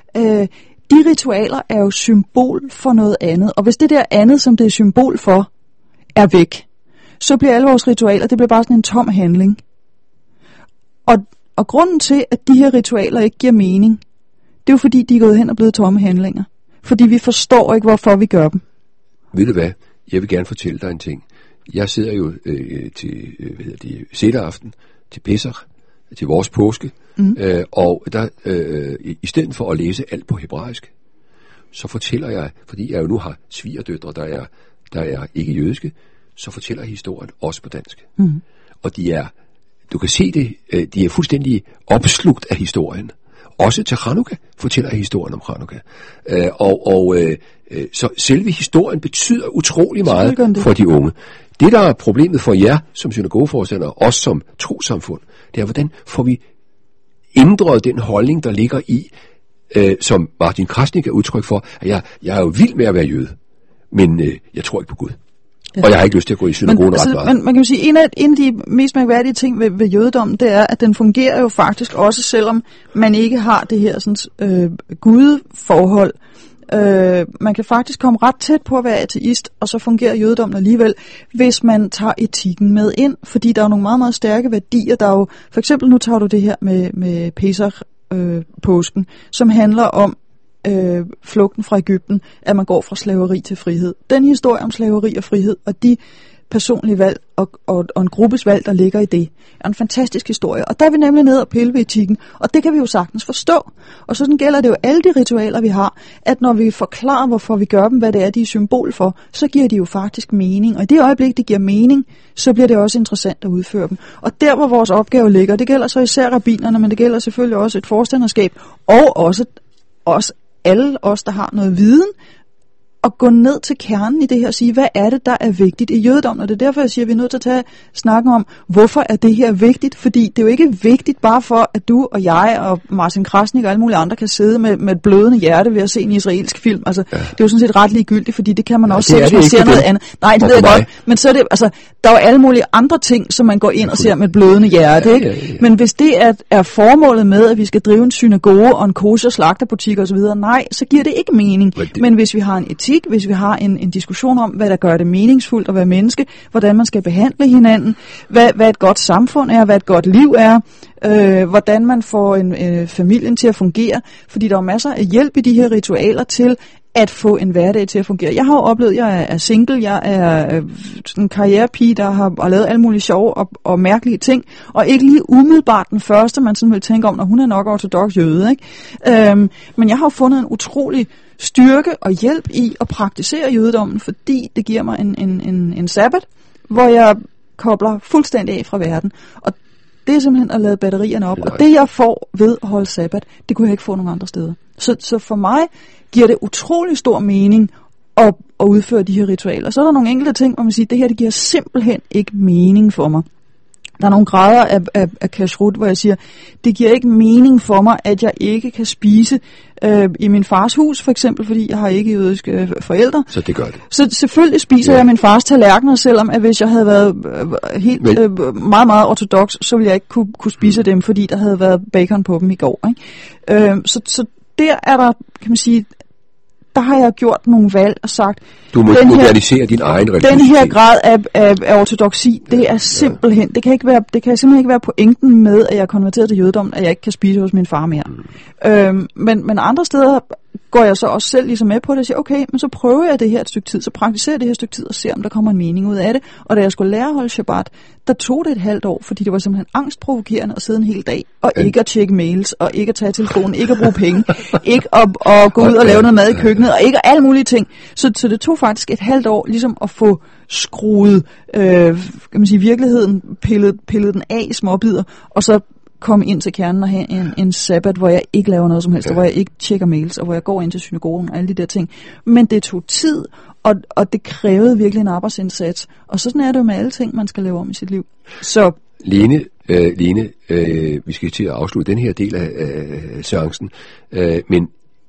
[SPEAKER 6] De ritualer er jo symbol for noget andet. Og hvis det der andet, som det er symbol for, er væk, så bliver alle vores ritualer, det bliver bare sådan en tom handling. Og grunden til, at de her ritualer ikke giver mening, det er jo fordi, de er gået hen og blevet tomme handlinger. Fordi vi forstår ikke, hvorfor vi gør dem.
[SPEAKER 1] Ved du hvad? Jeg vil gerne fortælle dig en ting. Jeg sidder jo til sederaften, til Pesach, til vores påske, og der i stedet for at læse alt på hebraisk, så fortæller jeg, fordi jeg jo nu har svigerdøtre, der er ikke jødiske, så fortæller jeg historien også på dansk. Og du kan se det, de er fuldstændig opslugt af historien. Også til Chanukka fortæller jeg historien om Chanukka. Så selve historien betyder utrolig meget for de unge. Det, der er problemet for jer som synagogeforstandere, og os som trossamfund, det er, hvordan får vi ændret den holdning, der ligger i, som Martin Krasnik er udtryk for, at jeg er jo vild med at være jøde, men jeg tror ikke på Gud. Ja. Og jeg har ikke lyst til at gå i synagogen ret meget.
[SPEAKER 6] Men man kan jo sige, en af de mest mærkværdige ting ved jødedommen, det er, at den fungerer jo faktisk også, selvom man ikke har det her sådan, gudeforhold. Man kan faktisk komme ret tæt på at være ateist, og så fungerer jødedommen alligevel, hvis man tager etikken med ind, fordi der er nogle meget, meget stærke værdier. Der er jo, for eksempel nu tager du det her med Pesach, påsken, som handler om flugten fra Egypten, at man går fra slaveri til frihed. Den historie om slaveri og frihed, og de personlige valg og en gruppes valg, der ligger i det, er en fantastisk historie. Og der er vi nemlig nede og pille ved etikken, og det kan vi jo sagtens forstå. Og sådan gælder det jo alle de ritualer, vi har, at når vi forklarer, hvorfor vi gør dem, hvad det er, de er symbol for, så giver de jo faktisk mening. Og i det øjeblik, det giver mening, så bliver det også interessant at udføre dem. Og der, hvor vores opgave ligger, det gælder så især rabbinerne, men det gælder selvfølgelig også et forstanderskab, og også alle os, der har noget viden, at gå ned til kernen i det her og sige, hvad er det, der er vigtigt i jødedommen? Og det er derfor, jeg siger, at vi er nødt til at tage snakken om, hvorfor er det her vigtigt? Fordi det er jo ikke vigtigt bare for, at du og jeg og Martin Krasnik og alle mulige andre kan sidde med et blødende hjerte ved at se en israelsk film. Altså, det er jo sådan set ret ligegyldigt, fordi det kan man også se, hvis man ser noget andet. Nej, det ved jeg godt. Men så er det, altså, der er jo alle mulige andre ting, som man går ind og ser med et blødende hjerte. Ikke? Men hvis det er formålet med, at vi skal drive en synagoge og en kosher slagterbutik osv., nej, så giver det ikke mening. Men hvis vi har en etik, hvis vi har en diskussion om, hvad der gør det meningsfuldt at være menneske, hvordan man skal behandle hinanden, hvad et godt samfund er, hvad et godt liv er, hvordan man får familien til at fungere, fordi der er masser af hjælp i de her ritualer til at få en hverdag til at fungere. Jeg har jo oplevet, at jeg er single, jeg er en karrierepige, der har lavet alle mulige sjove og mærkelige ting, og ikke lige umiddelbart den første, man sådan vil tænke om, når hun er nok ortodox jøde, ikke? Men jeg har jo fundet en utrolig styrke og hjælp i at praktisere jødedommen, fordi det giver mig en sabbat, hvor jeg kobler fuldstændig af fra verden. Og det er simpelthen at lade batterierne op. Og det jeg får ved at holde sabbat, det kunne jeg ikke få nogen andre steder. Så for mig giver det utrolig stor mening at udføre de her ritualer. Så er der nogle enkelte ting, hvor man siger, det her det giver simpelthen ikke mening for mig. Der er nogle grader af kashrut, hvor jeg siger, det giver ikke mening for mig, at jeg ikke kan spise i min fars hus, for eksempel, fordi jeg har ikke jødiske forældre.
[SPEAKER 1] Så det gør det.
[SPEAKER 6] Så selvfølgelig spiser jeg min fars tallerkener, selvom at hvis jeg havde været helt meget, meget ortodox, så ville jeg ikke kunne spise dem, fordi der havde været bacon på dem i går. Ikke? Så der er der, kan man sige, der har jeg gjort nogle valg og sagt,
[SPEAKER 1] du må modernisere din egen religion.
[SPEAKER 6] Den her grad af ortodoksi, det er simpelthen, det kan simpelthen ikke være pointen med, at jeg er konverteret til jødedom, at jeg ikke kan spise hos min far mere. Men andre steder går jeg så også selv ligesom med på det og siger, okay, men så prøver jeg det her et stykke tid, så praktiserer jeg det her et stykke tid og ser, om der kommer en mening ud af det. Og da jeg skulle lære at holde Shabbat, der tog det et halvt år, fordi det var simpelthen angstprovokerende at sidde en hel dag, og ikke at tjekke mails, og ikke at tage telefonen, ikke at bruge penge, ikke at gå ud og lave noget mad i køkkenet, og ikke alle mulige ting. Så det tog faktisk et halvt år ligesom at få skruet kan man sige, virkeligheden, pillet den af i småbidder, og så komme ind til kernen og have en sabbat, hvor jeg ikke laver noget som helst, og hvor jeg ikke tjekker mails, og hvor jeg går ind til synagogen og alle de der ting. Men det tog tid, og det krævede virkelig en arbejdsindsats. Og sådan er det jo med alle ting, man skal lave om i sit liv. Så
[SPEAKER 1] Lene, vi skal til at afslutte den her del af seancen, men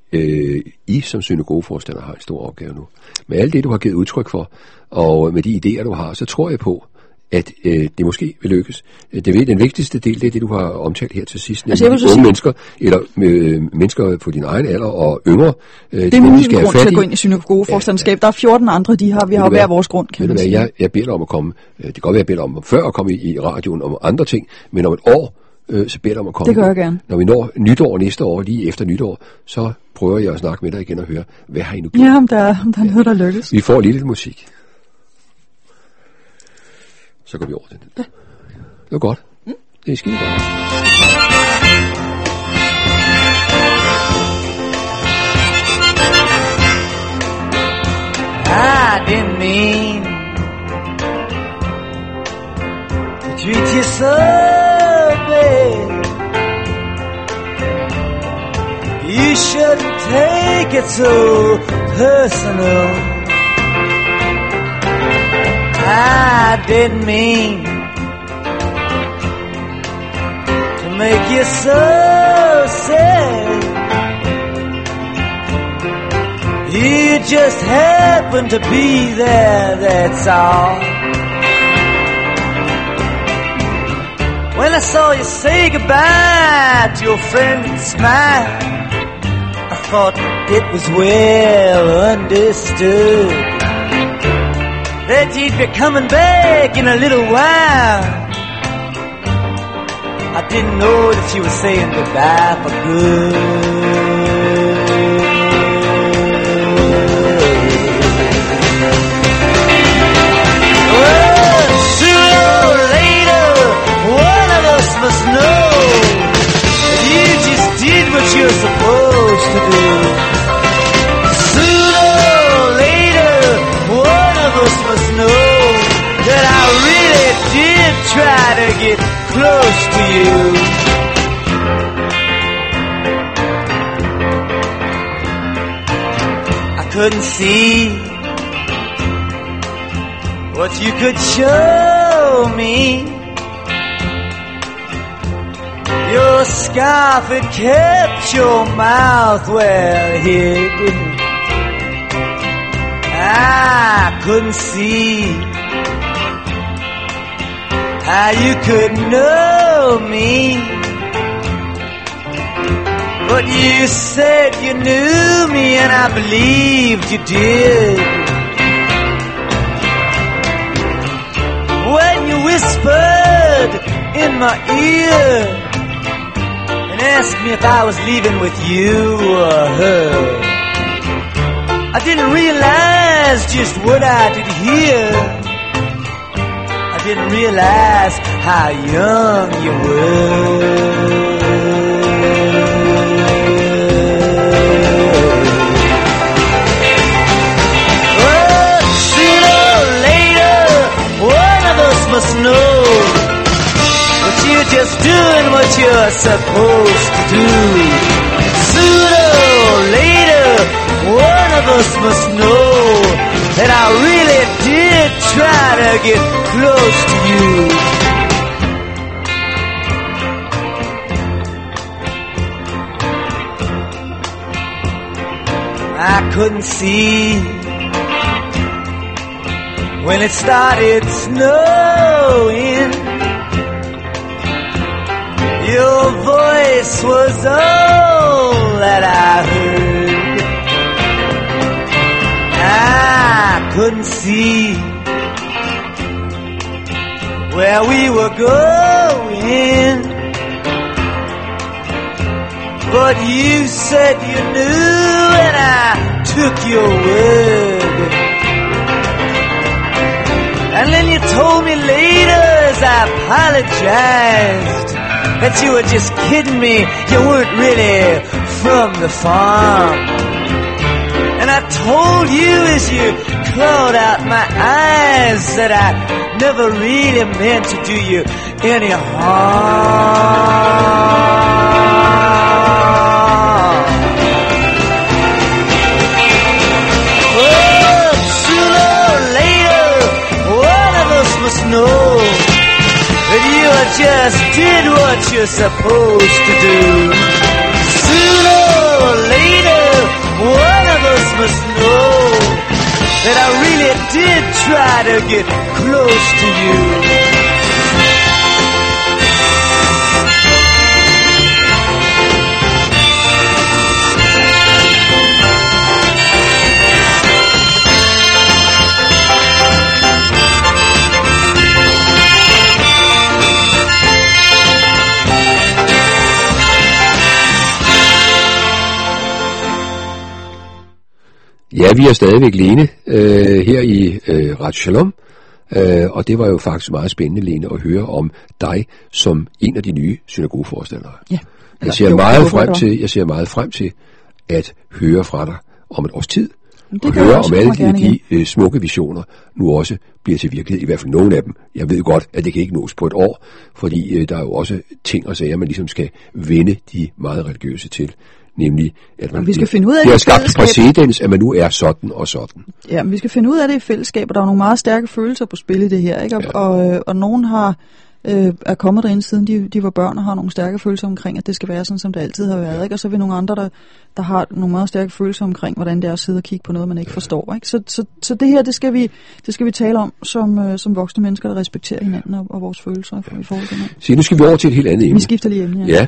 [SPEAKER 1] I som synagogeforstander har en stor opgave nu. Med alt det, du har givet udtryk for, og med de idéer, du har, så tror jeg på, at det måske vil lykkes. Den vigtigste del, det er det, du har omtalt her til sidst, nemlig unge mennesker, eller mennesker på din egen alder og yngre.
[SPEAKER 6] Det er min grund til at gå ind i synagogeforstanderskab. Der er 14 andre, vi har hver vores grund, kan man sige.
[SPEAKER 1] Jeg beder dig om at komme, det kan godt være, jeg beder dig om før at komme i radioen om andre ting, men om et år, så beder dig om at komme.
[SPEAKER 6] Det gør jeg gerne.
[SPEAKER 1] Når vi når nytår næste år, lige efter nytår, så prøver jeg at snakke med dig igen og høre, hvad har I nu gjort?
[SPEAKER 6] Ja, om der er noget, der lykkes.
[SPEAKER 1] Vi får lige lidt musik. Så går vi over til det. Ja. Det var godt. Det er skide godt.
[SPEAKER 8] I didn't mean to treat you so bad. You shouldn't take it so personal. I didn't mean to make you so sad. You just happen to be there, that's all. When I saw you say goodbye to your friend and smile, I thought it was well understood that you'd be coming back in a little while. I didn't know that you were saying goodbye for good. get close to you. I couldn't see what you could show me. Your scarf had kept your mouth well hid. I couldn't see how you could know me, but you said you knew me and I believed you did. When you whispered in my ear and asked me if I was leaving with you or her, I didn't realize just what I did hear. I didn't realize how young you were. Oh, sooner or later, one of us must know that you're just doing what you're supposed to do. Sooner or later, one of us must know that I really did try to get close to you. I couldn't see when it started snowing. Your voice was all that I heard. I couldn't see where we were going, but you said you knew and I took your word. And then you told me later as I apologized that you were just kidding me, you weren't really from the farm. And I told you as you clawed out my eyes that I never really meant to do you any harm. Oh, sooner or later, one of us must know that you just did what you're supposed to do. Sooner or later, one of us must know that I really did try to get close to you.
[SPEAKER 1] Ja, vi er stadigvæk Lene her i Radio Shalom, og det var jo faktisk meget spændende, Lene, at høre om dig som en af de nye synagogeforstandere.
[SPEAKER 6] Ja.
[SPEAKER 1] Jeg ser meget frem til at høre fra dig om et års tid, og høre om alle de smukke visioner nu også bliver til virkelighed, i hvert fald nogle af dem. Jeg ved godt, at det kan ikke nås på et år, fordi der er jo også ting og sager, man ligesom skal vende de meget religiøse til. Nemlig, at man
[SPEAKER 6] vi skal finde ud af
[SPEAKER 1] det har skabt præcedens, at man nu er sådan og sådan.
[SPEAKER 6] Ja, men vi skal finde ud af det i fællesskab, og der er nogle meget stærke følelser på spil i det her, ikke? Ja. Og nogen er kommet derind, siden de var børn, og har nogle stærke følelser omkring, at det skal være sådan, som det altid har været, ikke? Og så er vi nogle andre, der har nogle meget stærke følelser omkring, hvordan det er at sidde og kigge på noget, man ikke forstår, ikke? Så det her, det skal vi tale om som voksne mennesker, der respekterer hinanden og vores følelser i forhold til hinanden.
[SPEAKER 1] Så nu skal vi over til et helt andet emne.
[SPEAKER 6] Vi skifter lige emne,
[SPEAKER 1] ja.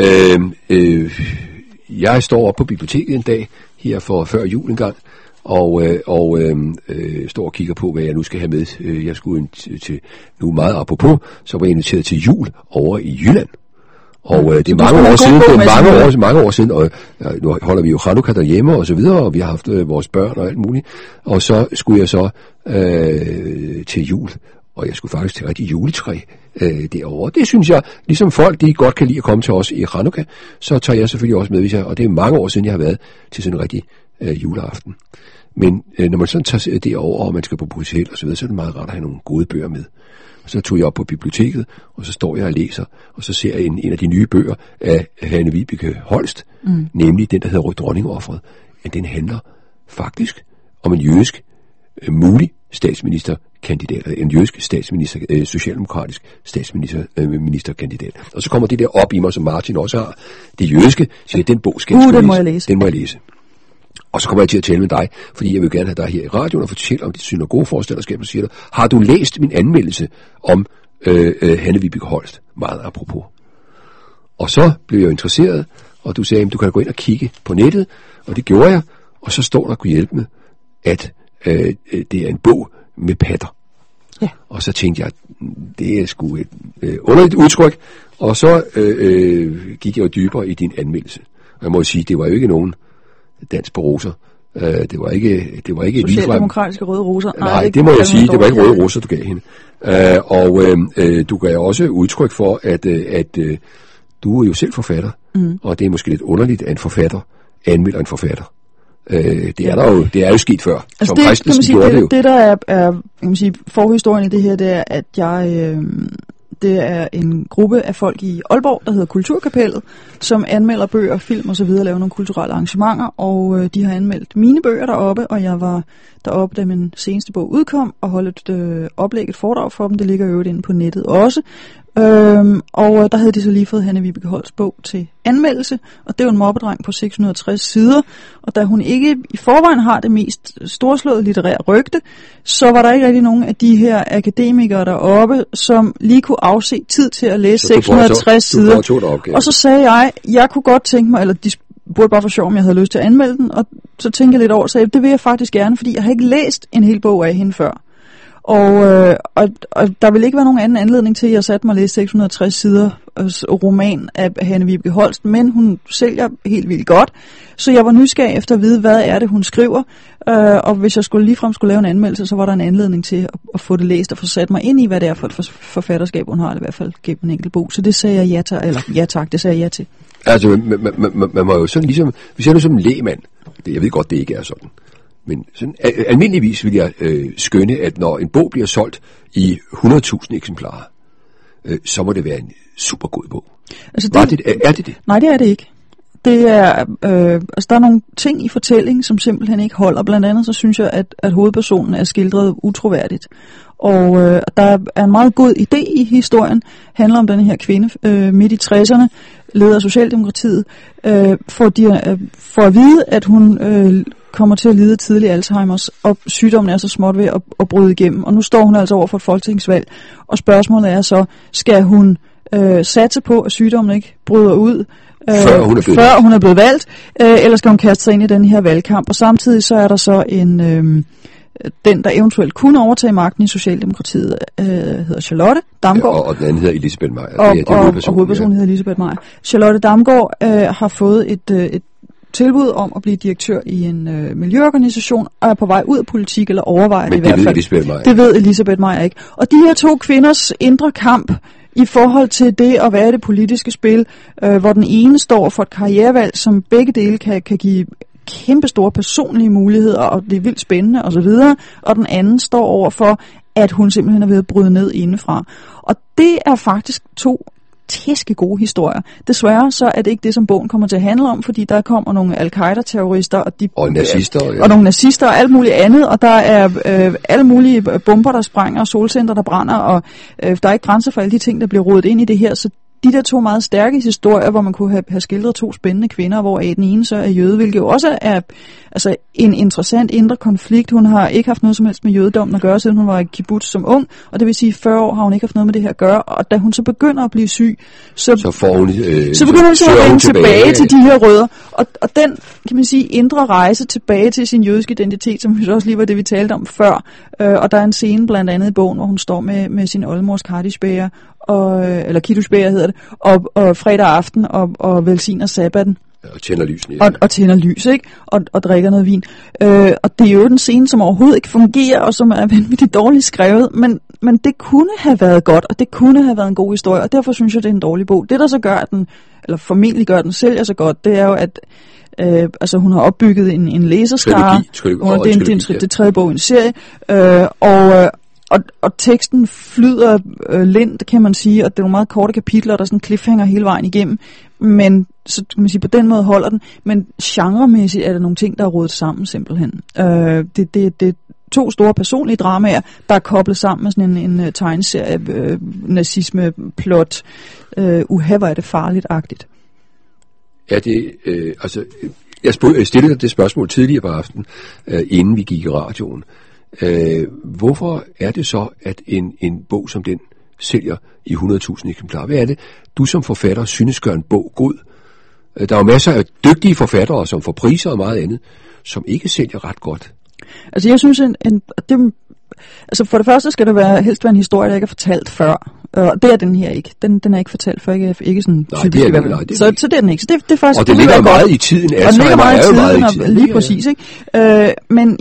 [SPEAKER 1] Jeg står op på biblioteket en dag, her for før jul en gang, og står og kigger på, hvad jeg nu skal have med. Jeg skulle til nu meget apropos, så var jeg inviteret til jul over i Jylland. Og det er mange år siden, og nu holder vi jo Chanukka derhjemme og så videre, og vi har haft vores børn og alt muligt. Og så skulle jeg så til jul, og jeg skulle faktisk til rigtig juletræ derovre. Det synes jeg, ligesom folk, de godt kan lide at komme til os i Chanukka, så tager jeg selvfølgelig også med, og det er mange år siden, jeg har været til sådan en rigtig juleaften. Men når man sådan tager derover, og man skal på hotel og så videre, så er det meget rart at have nogle gode bøger med. Så tog jeg op på biblioteket, og så står jeg og læser, og så ser jeg en af de nye bøger af Hanne-Vibeke Holst, nemlig den, der hedder Dronningofferet. Den handler faktisk om en jødisk mulig statsministerkandidat, en jødisk statsminister, socialdemokratisk statsministerkandidat. Og så kommer det der op i mig, som Martin også har, det jødiske, så den bog skal jeg læse. Den må jeg læse. Og så kommer jeg til at tale med dig, fordi jeg vil gerne have dig her i radioen og fortælle om dit synagogeforstanderskab, og siger du, har du læst min anmeldelse om Hanne-Vibeke Holst? Meget apropos. Og så blev jeg interesseret, og du sagde, at du kan gå ind og kigge på nettet, og det gjorde jeg, og så står der, kunne hjælpe med, at det er en bog med patter. Ja. Og så tænkte jeg, det er sgu et underligt udtryk, og så gik jeg jo dybere i din anmeldelse. Og jeg må sige, det var jo ikke nogen dans på roser. Det var ikke
[SPEAKER 6] socialdemokratiske røde roser.
[SPEAKER 1] Nej, det må jeg sige, det var ikke røde roser, du gav hende. Du gav også udtryk for, at du er jo selv forfatter, og det er måske lidt underligt, at en forfatter anmelder en forfatter. Det er jo sket før.
[SPEAKER 6] Altså som Christensen gjorde det jo. Det der er kan man sige, forhistorien i det her, det er, at det er en gruppe af folk i Aalborg, der hedder Kulturkapellet, som anmelder bøger, film og så videre, laver nogle kulturelle arrangementer, og de har anmeldt mine bøger deroppe, og jeg var deroppe, da min seneste bog udkom, og holdt et oplæg, et foredrag for dem. Det ligger jo inde på nettet også. Og der havde de så lige fået Hanne-Vibeke Holsts bog til anmeldelse, og det er jo en mobbedreng på 660 sider, og da hun ikke i forvejen har det mest storslåede litterære rygte, så var der ikke rigtig nogen af de her akademikere deroppe, som lige kunne afse tid til at læse 660 sider. Og så sagde jeg kunne godt tænke mig, eller de burde bare for sjov, om jeg havde lyst til at anmelde den, og så tænkte jeg lidt over og sagde, det vil jeg faktisk gerne, fordi jeg har ikke læst en hel bog af hende før. Og der vil ikke være nogen anden anledning til, at jeg satte mig og læste 660 sider roman af Hanne-Vibeke Holst, men hun sælger helt vildt godt, så jeg var nysgerrig efter at vide, hvad er det, hun skriver, og hvis jeg ligefrem skulle lave en anmeldelse, så var der en anledning til at få det læst og få sat mig ind i, hvad det er for et forfatterskab, hun har, i hvert fald gennem en enkelt bog. Så det sagde jeg det sagde jeg ja til.
[SPEAKER 1] Altså, man må jo sådan ligesom, hvis jeg er som en lægmand, jeg ved godt, det ikke er sådan, men sådan, almindeligvis vil jeg skønne, at når en bog bliver solgt i 100.000 eksemplarer, så må det være en super god bog. Altså er det det? Nej, det
[SPEAKER 6] er det ikke. Det er, altså der er nogle ting i fortællingen, som simpelthen ikke holder. Blandt andet så synes jeg, at hovedpersonen er skildret utroværdigt. Og der er en meget god idé i historien, handler om den her kvinde midt i 60'erne, leder af Socialdemokratiet, for at vide, at hun kommer til at lide tidlig Alzheimers, og sygdommen er så småt ved at bryde igennem. Og nu står hun altså over for et folketingsvalg, og spørgsmålet er så, skal hun satse på, at sygdommen ikke bryder ud, før hun er blevet valgt, eller skal hun kaste sig ind i den her valgkamp? Og samtidig så er der så den, der eventuelt kunne overtage magten i Socialdemokratiet, hedder Charlotte Damgaard.
[SPEAKER 1] Ja, og den anden hedder Elisabeth Meyer.
[SPEAKER 6] Og hovedpersonen hedder Elisabeth Meyer. Charlotte Damgaard har fået et tilbud om at blive direktør i en miljøorganisation, og er på vej ud af politik, eller overvejer det i hvert fald. Det ved Elisabeth Meyer ikke. Og de her to kvinders indre kamp i forhold til det at være det politiske spil, hvor den ene står for et karrierevalg, som begge dele kan give kæmpe store personlige muligheder, og det er vildt spændende osv., og den anden står over for, at hun simpelthen er ved at bryde ned indefra. Og det er faktisk to tæske gode historier. Desværre så er det ikke det, som bogen kommer til at handle om, fordi der kommer nogle al-Qaida-terrorister og
[SPEAKER 1] nazister,
[SPEAKER 6] og nogle nazister og alt muligt andet, og der er alle mulige bomber, der sprænger, og solcenter, der brænder, og der er ikke grænser for alle de ting, der bliver rodet ind i det her, så de der to meget stærke historier, hvor man kunne have skildret to spændende kvinder, hvor den ene så er jøde, hvilket jo også er altså en interessant indre konflikt. Hun har ikke haft noget som helst med jødedommen at gøre, siden hun var i kibbutz som ung, og det vil sige, 40 år har hun ikke haft noget med det her at gøre, og da hun så begynder at blive syg, så begynder hun så at vende tilbage til de her rødder, og den, kan man sige, indre rejse tilbage til sin jødiske identitet, som også lige var det, vi talte om før, og der er en scene blandt andet i bogen, hvor hun står med sin oldemors kardisbæger, eller kiddushbæger hedder det, og fredag aften og velsigner sabbaten.
[SPEAKER 1] Og tænder lys.
[SPEAKER 6] Og tænder lys, ikke? Og drikker noget vin. Og det er jo den scene, som overhovedet ikke fungerer, og som er vanvittigt dårligt skrevet, men det kunne have været godt, og det kunne have været en god historie, og derfor synes jeg, det er en dårlig bog. Det, der så gør den, eller formentlig gør den sælger så godt, det er jo, at altså hun har opbygget en læserskare, det er tredje bog i en serie, og teksten flyder lindt, kan man sige, og det er nogle meget korte kapitler, der er sådan en cliffhanger hele vejen igennem, men så kan man sige, på den måde holder den, men genremæssigt er der nogle ting, der er rodet sammen simpelthen. Det er 2 store personlige dramaer, der er koblet sammen med sådan en tegneserie, nazisme-plot, hvor er det farligt-agtigt.
[SPEAKER 1] Ja, det, jeg stillede det spørgsmål tidligere på aftenen, inden vi gik i radioen. Hvorfor er det så, at en bog som den sælger i 100.000 eksemplarer? Hvad er det, du som forfatter synes gør en bog god? Der er jo masser af dygtige forfattere, som får priser og meget andet, som ikke sælger ret godt.
[SPEAKER 6] Altså jeg synes, altså for det første skal det helst være en historie, der ikke er fortalt før. Og det er den her ikke. Den er ikke fortalt før, ikke sådan typisk. Så det er den ikke. Så det er faktisk,
[SPEAKER 1] og det ligger meget i tiden.
[SPEAKER 6] Og det ligger meget i tiden, lige præcis. Ikke? Men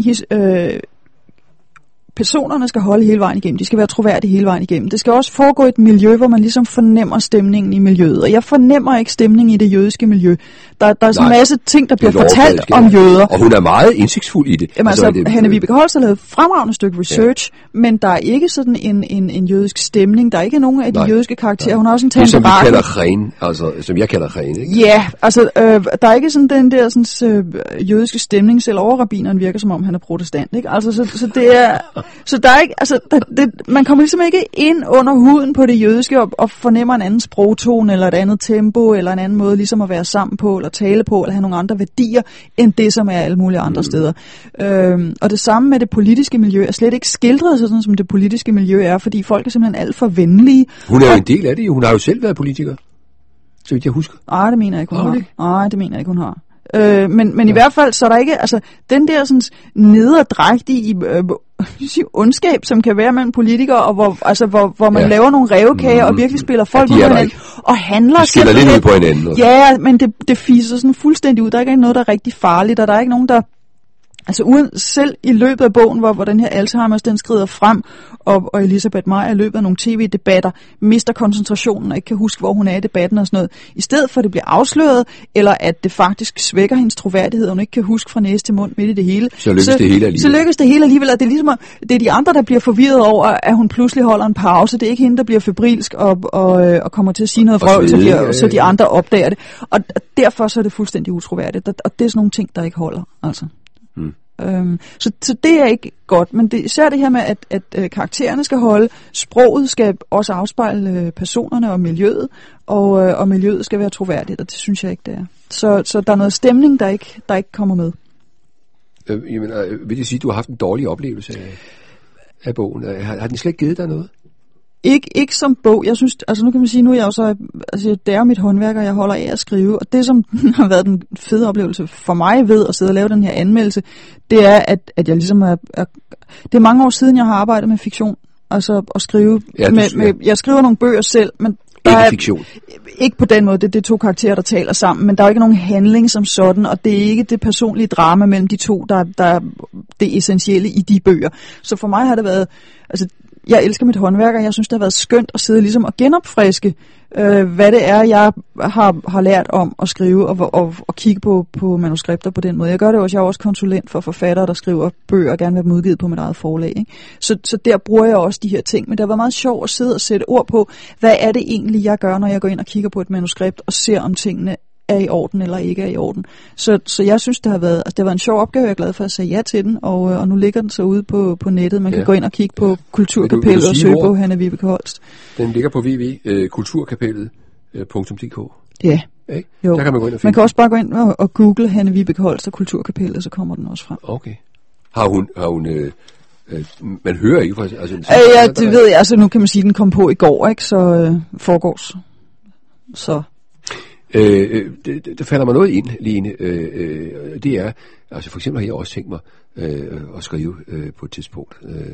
[SPEAKER 6] personerne skal holde hele vejen igennem. De skal være troværdige hele vejen igennem. Det skal også foregå i et miljø, hvor man ligesom fornemmer stemningen i miljøet. Og jeg fornemmer ikke stemningen i det jødiske miljø. Der er sådan en masse ting, der bliver fortalt om jøder.
[SPEAKER 1] Og hun er meget indsigtsfuld i det.
[SPEAKER 6] Jamen, Hanne-Vibeke Holst har lavet et fremragende stykke research, men der er ikke sådan en jødisk stemning. Der er ikke nogen af de jødiske karakterer. Hun har også en tante bakke.
[SPEAKER 1] Som jeg kalder ren, ikke?
[SPEAKER 6] Ja, altså der er ikke sådan den der jødiske stemning, selv overrabbineren virker som om han er protestant, ikke? Altså så det er så der er ikke, altså man kommer ligesom ikke ind under huden på det jødiske og fornemmer en anden sprogtone eller et andet tempo eller en anden måde ligesom at være sammen på eller tale på eller have nogle andre værdier end det som er alle mulige andre steder. Og det samme med det politiske miljø er slet ikke skildret sådan som det politiske miljø er, fordi folk er simpelthen alt for venlige.
[SPEAKER 1] Hun er jo en del af det. Hun har jo selv været politiker, så vidt jeg husker.
[SPEAKER 6] Nej, det mener jeg ikke hun har. Nej, det mener jeg ikke hun har. Men i hvert fald, så er der ikke, altså, den der sådan nederdrægtige ondskab, som kan være mellem politikere, og hvor man laver nogle rævekager og virkelig spiller folk ud på hinanden, og handler
[SPEAKER 1] simpelthen lidt ud på hinanden.
[SPEAKER 6] Ja, men det fiser sådan fuldstændig ud. Der er ikke noget, der er rigtig farligt, og der er ikke nogen, der altså selv i løbet af bogen, hvor den her Alzheimer's, den skrider frem, og Elisabeth Meyer i løbet af nogle tv-debatter mister koncentrationen og ikke kan huske, hvor hun er i debatten og sådan noget. I stedet for, at det bliver afsløret, eller at det faktisk svækker hendes troværdighed, og hun ikke kan huske fra næse til mund midt i det hele.
[SPEAKER 1] Så lykkes det hele alligevel.
[SPEAKER 6] Og det er ligesom, det er de andre, der bliver forvirret over, at hun pludselig holder en pause. Det er ikke hende, der bliver febrilsk og kommer til at sige noget vrøvl, så de andre opdager det. Og derfor så er det fuldstændig utroværdigt. Og det er sådan nogle ting, der ikke holder, altså. Så det er ikke godt, men især det her med, at karaktererne skal holde, sproget skal også afspejle personerne og miljøet, og miljøet skal være troværdigt, og det synes jeg ikke, det er. Så der er noget stemning, der ikke kommer med.
[SPEAKER 1] Vil det sige, at du har haft en dårlig oplevelse af bogen? Har den slet ikke givet dig noget?
[SPEAKER 6] Ikke som bog. Jeg synes, altså nu kan man sige, nu er jeg også, altså det er mit håndværk, og jeg holder af at skrive, og det som har været den fede oplevelse for mig ved at sidde og lave den her anmeldelse, det er, at jeg ligesom det er mange år siden, jeg har arbejdet med fiktion, altså at skrive, jeg skriver nogle bøger selv, men
[SPEAKER 1] ikke fiktion.
[SPEAKER 6] Ikke på den måde, det er 2 karakterer, der taler sammen, men der er jo ikke nogen handling som sådan, og det er ikke det personlige drama mellem de 2, der er det essentielle i de bøger. Så for mig har det været, altså jeg elsker mit håndværk, og jeg synes, det har været skønt at sidde ligesom og genopfriske, hvad det er, jeg har lært om at skrive og kigge på manuskripter på den måde. Jeg gør det også, jeg er også konsulent for forfattere, der skriver bøger og gerne vil have dem udgivet på mit eget forlag. Ikke? Så der bruger jeg også de her ting, men det har været meget sjovt at sidde og sætte ord på, hvad er det egentlig, jeg gør, når jeg går ind og kigger på et manuskript og ser, om tingene er i orden eller ikke er i orden. Så jeg synes, det har været en sjov opgave. Jeg er glad for at sige ja til den, og nu ligger den så ude på nettet. Man kan gå ind og kigge på Kulturkapellet og søge på Hanne-Vibeke Holst.
[SPEAKER 1] Den ligger på www.kulturkapellet.dk.
[SPEAKER 6] Ja.
[SPEAKER 1] Ikke?
[SPEAKER 6] Jo.
[SPEAKER 1] Der kan man gå ind og
[SPEAKER 6] man kan også bare gå ind og google Hanne-Vibeke Holst og Kulturkapellet, så kommer den også frem.
[SPEAKER 1] Okay. Har hun man hører ikke fra... Altså,
[SPEAKER 6] ja, det ved jeg. Altså nu kan man sige, at den kom på i går, ikke? Så forgårs. Så...
[SPEAKER 1] Der falder mig noget ind, Lene. Det er, altså for eksempel har jeg også tænkt mig at skrive på et tidspunkt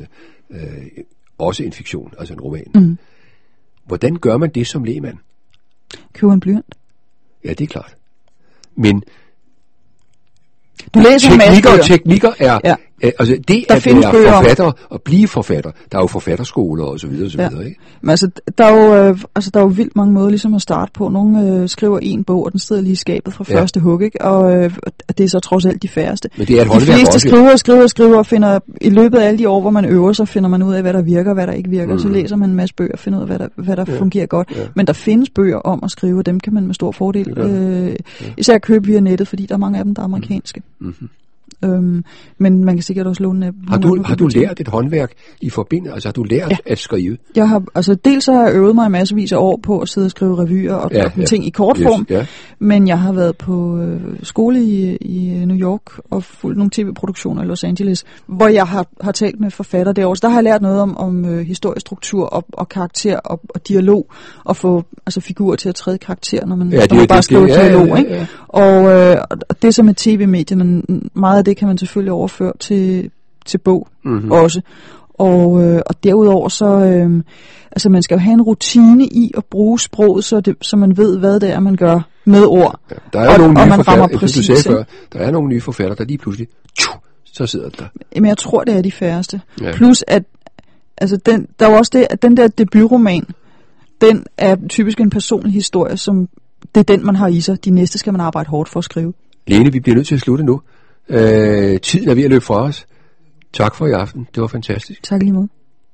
[SPEAKER 1] også en fiktion, altså en roman. Mm. Hvordan gør man det som lægmand?
[SPEAKER 6] Køber en blyant.
[SPEAKER 1] Ja, det er klart. Men
[SPEAKER 6] du læser
[SPEAKER 1] teknikker Altså, det
[SPEAKER 6] Der
[SPEAKER 1] at
[SPEAKER 6] findes
[SPEAKER 1] være
[SPEAKER 6] bøger om-
[SPEAKER 1] forfatter og blive forfatter, der er jo forfatterskoler og så videre, og så videre, ikke?
[SPEAKER 6] Men altså, der er jo vildt mange måder ligesom at starte på. Nogle skriver en bog, og den sidder lige i skabet fra første hug, ikke? Og det er så trods alt de færreste.
[SPEAKER 1] Men det er et
[SPEAKER 6] De
[SPEAKER 1] håndværk
[SPEAKER 6] fleste
[SPEAKER 1] også.
[SPEAKER 6] skriver og finder, i løbet af alle de år, hvor man øver sig, finder man ud af, hvad der virker og hvad der ikke virker. Så læser man en masse bøger og finder ud af, hvad der fungerer godt.
[SPEAKER 1] Ja.
[SPEAKER 6] Men der findes bøger om at skrive, og dem kan man med stor fordel især købe via nettet, fordi der er mange af dem, der er amerikanske.
[SPEAKER 1] Mm-hmm.
[SPEAKER 6] Men man kan sikkert også låne dem.
[SPEAKER 1] Har du lært et håndværk i forbindelse? Altså har du lært at skrive?
[SPEAKER 6] Jeg har, altså dels så har jeg øvet mig i massevis af år på at sidde og skrive revyer og ting i kortform, men jeg har været på skole i New York og fulgt nogle tv-produktioner i Los Angeles, hvor jeg har talt med forfatter derovre. Så der har jeg lært noget om historiestruktur og karakter og dialog, og få altså figurer til at træde karakter, når man bare skriver dialog. Ikke? Og det som er tv-medierne, meget af det kan man selvfølgelig overføre til bog også. Og derudover så, altså man skal jo have en rutine i at bruge sproget, så man ved, hvad det er, man gør med ord.
[SPEAKER 1] Ja, der er nogle nye forfatter,
[SPEAKER 6] præcis,
[SPEAKER 1] du sagde før, der er nogle nye forfatter, der lige pludselig, så sidder der.
[SPEAKER 6] Jamen jeg tror, det er de færreste.
[SPEAKER 1] Ja.
[SPEAKER 6] Plus at, altså der er jo også det, at den der debutroman, den er typisk en personlig historie, som det er den, man har i sig. De næste skal man arbejde hårdt for at skrive.
[SPEAKER 1] Lene, vi bliver nødt til at slutte nu. Tiden er ved at løbe fra os. Tak for i aften. Det var fantastisk.
[SPEAKER 6] Tak lige måde.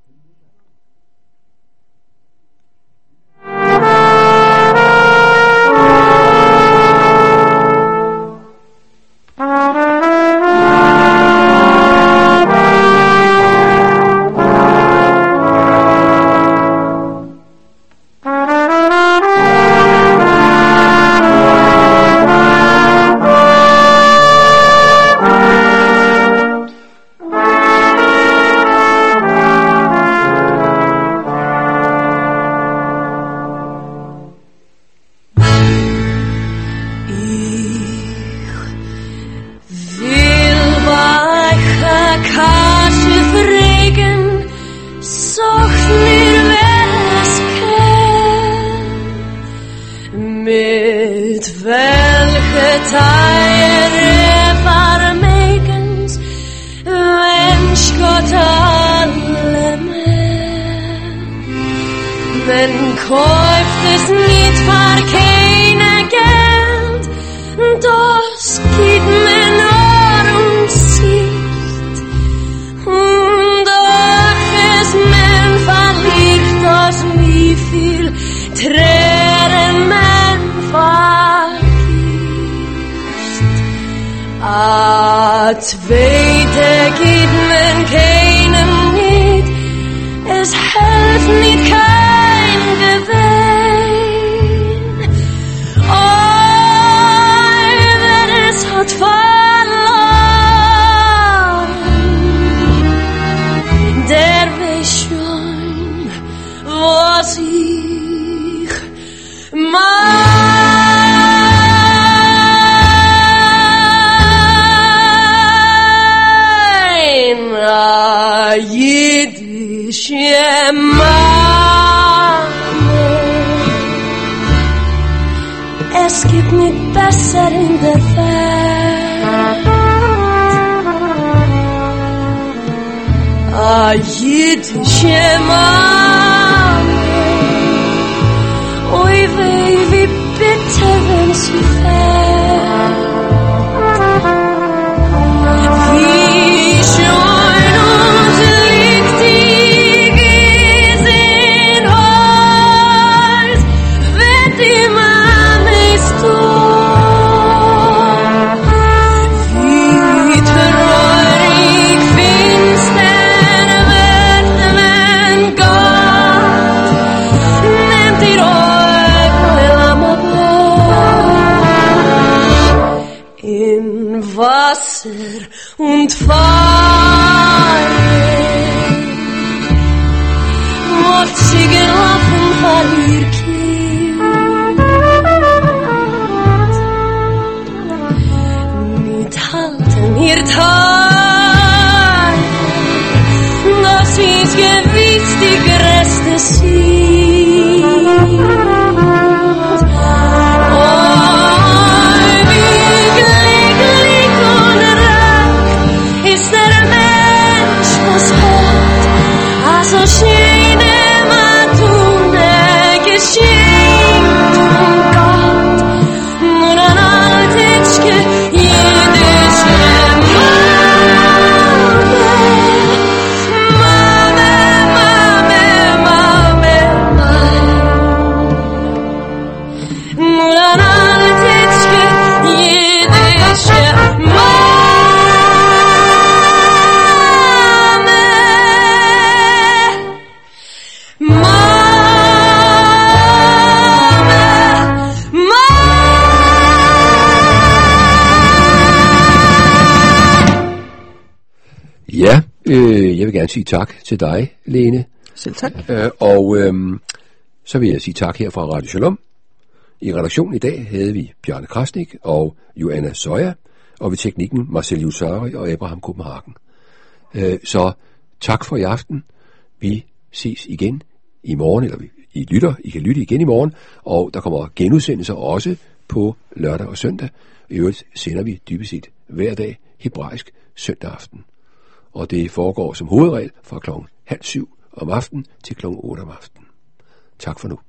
[SPEAKER 7] Es gibt nicht besser in der Welt. A jüdische Mama, oi weh, wie bitter, wenn sie fällt. Wie schön und lichtig ist in Haus, wenn die Mama ist tot. Wie traurig finster wird, wenn Gott nimmt die Räume am Bord. In Wasser und Feuer macht sie gelaufen von ihr Kind. Mit halten ihr Teil, das ist gewiss die größte Sinn. Wie glücklich und reich ist der Mensch,
[SPEAKER 1] Ja, jeg vil gerne sige tak til dig, Lene.
[SPEAKER 6] Selv tak.
[SPEAKER 1] Så vil jeg sige tak her fra Radio Shalom. I redaktionen i dag havde vi Bjarne Krasnik og Joanna Søja, og ved teknikken Marcel Jusari og Abraham Kopenhagen. Så tak for i aften. Vi ses igen i morgen, eller I kan lytte igen i morgen, og der kommer genudsendelser også på lørdag og søndag. I øvrigt sender vi dybest set hver dag hebraisk søndag aften. Og det foregår som hovedregel fra 6:30 om aftenen til 8:00 om aftenen. Tak for nu.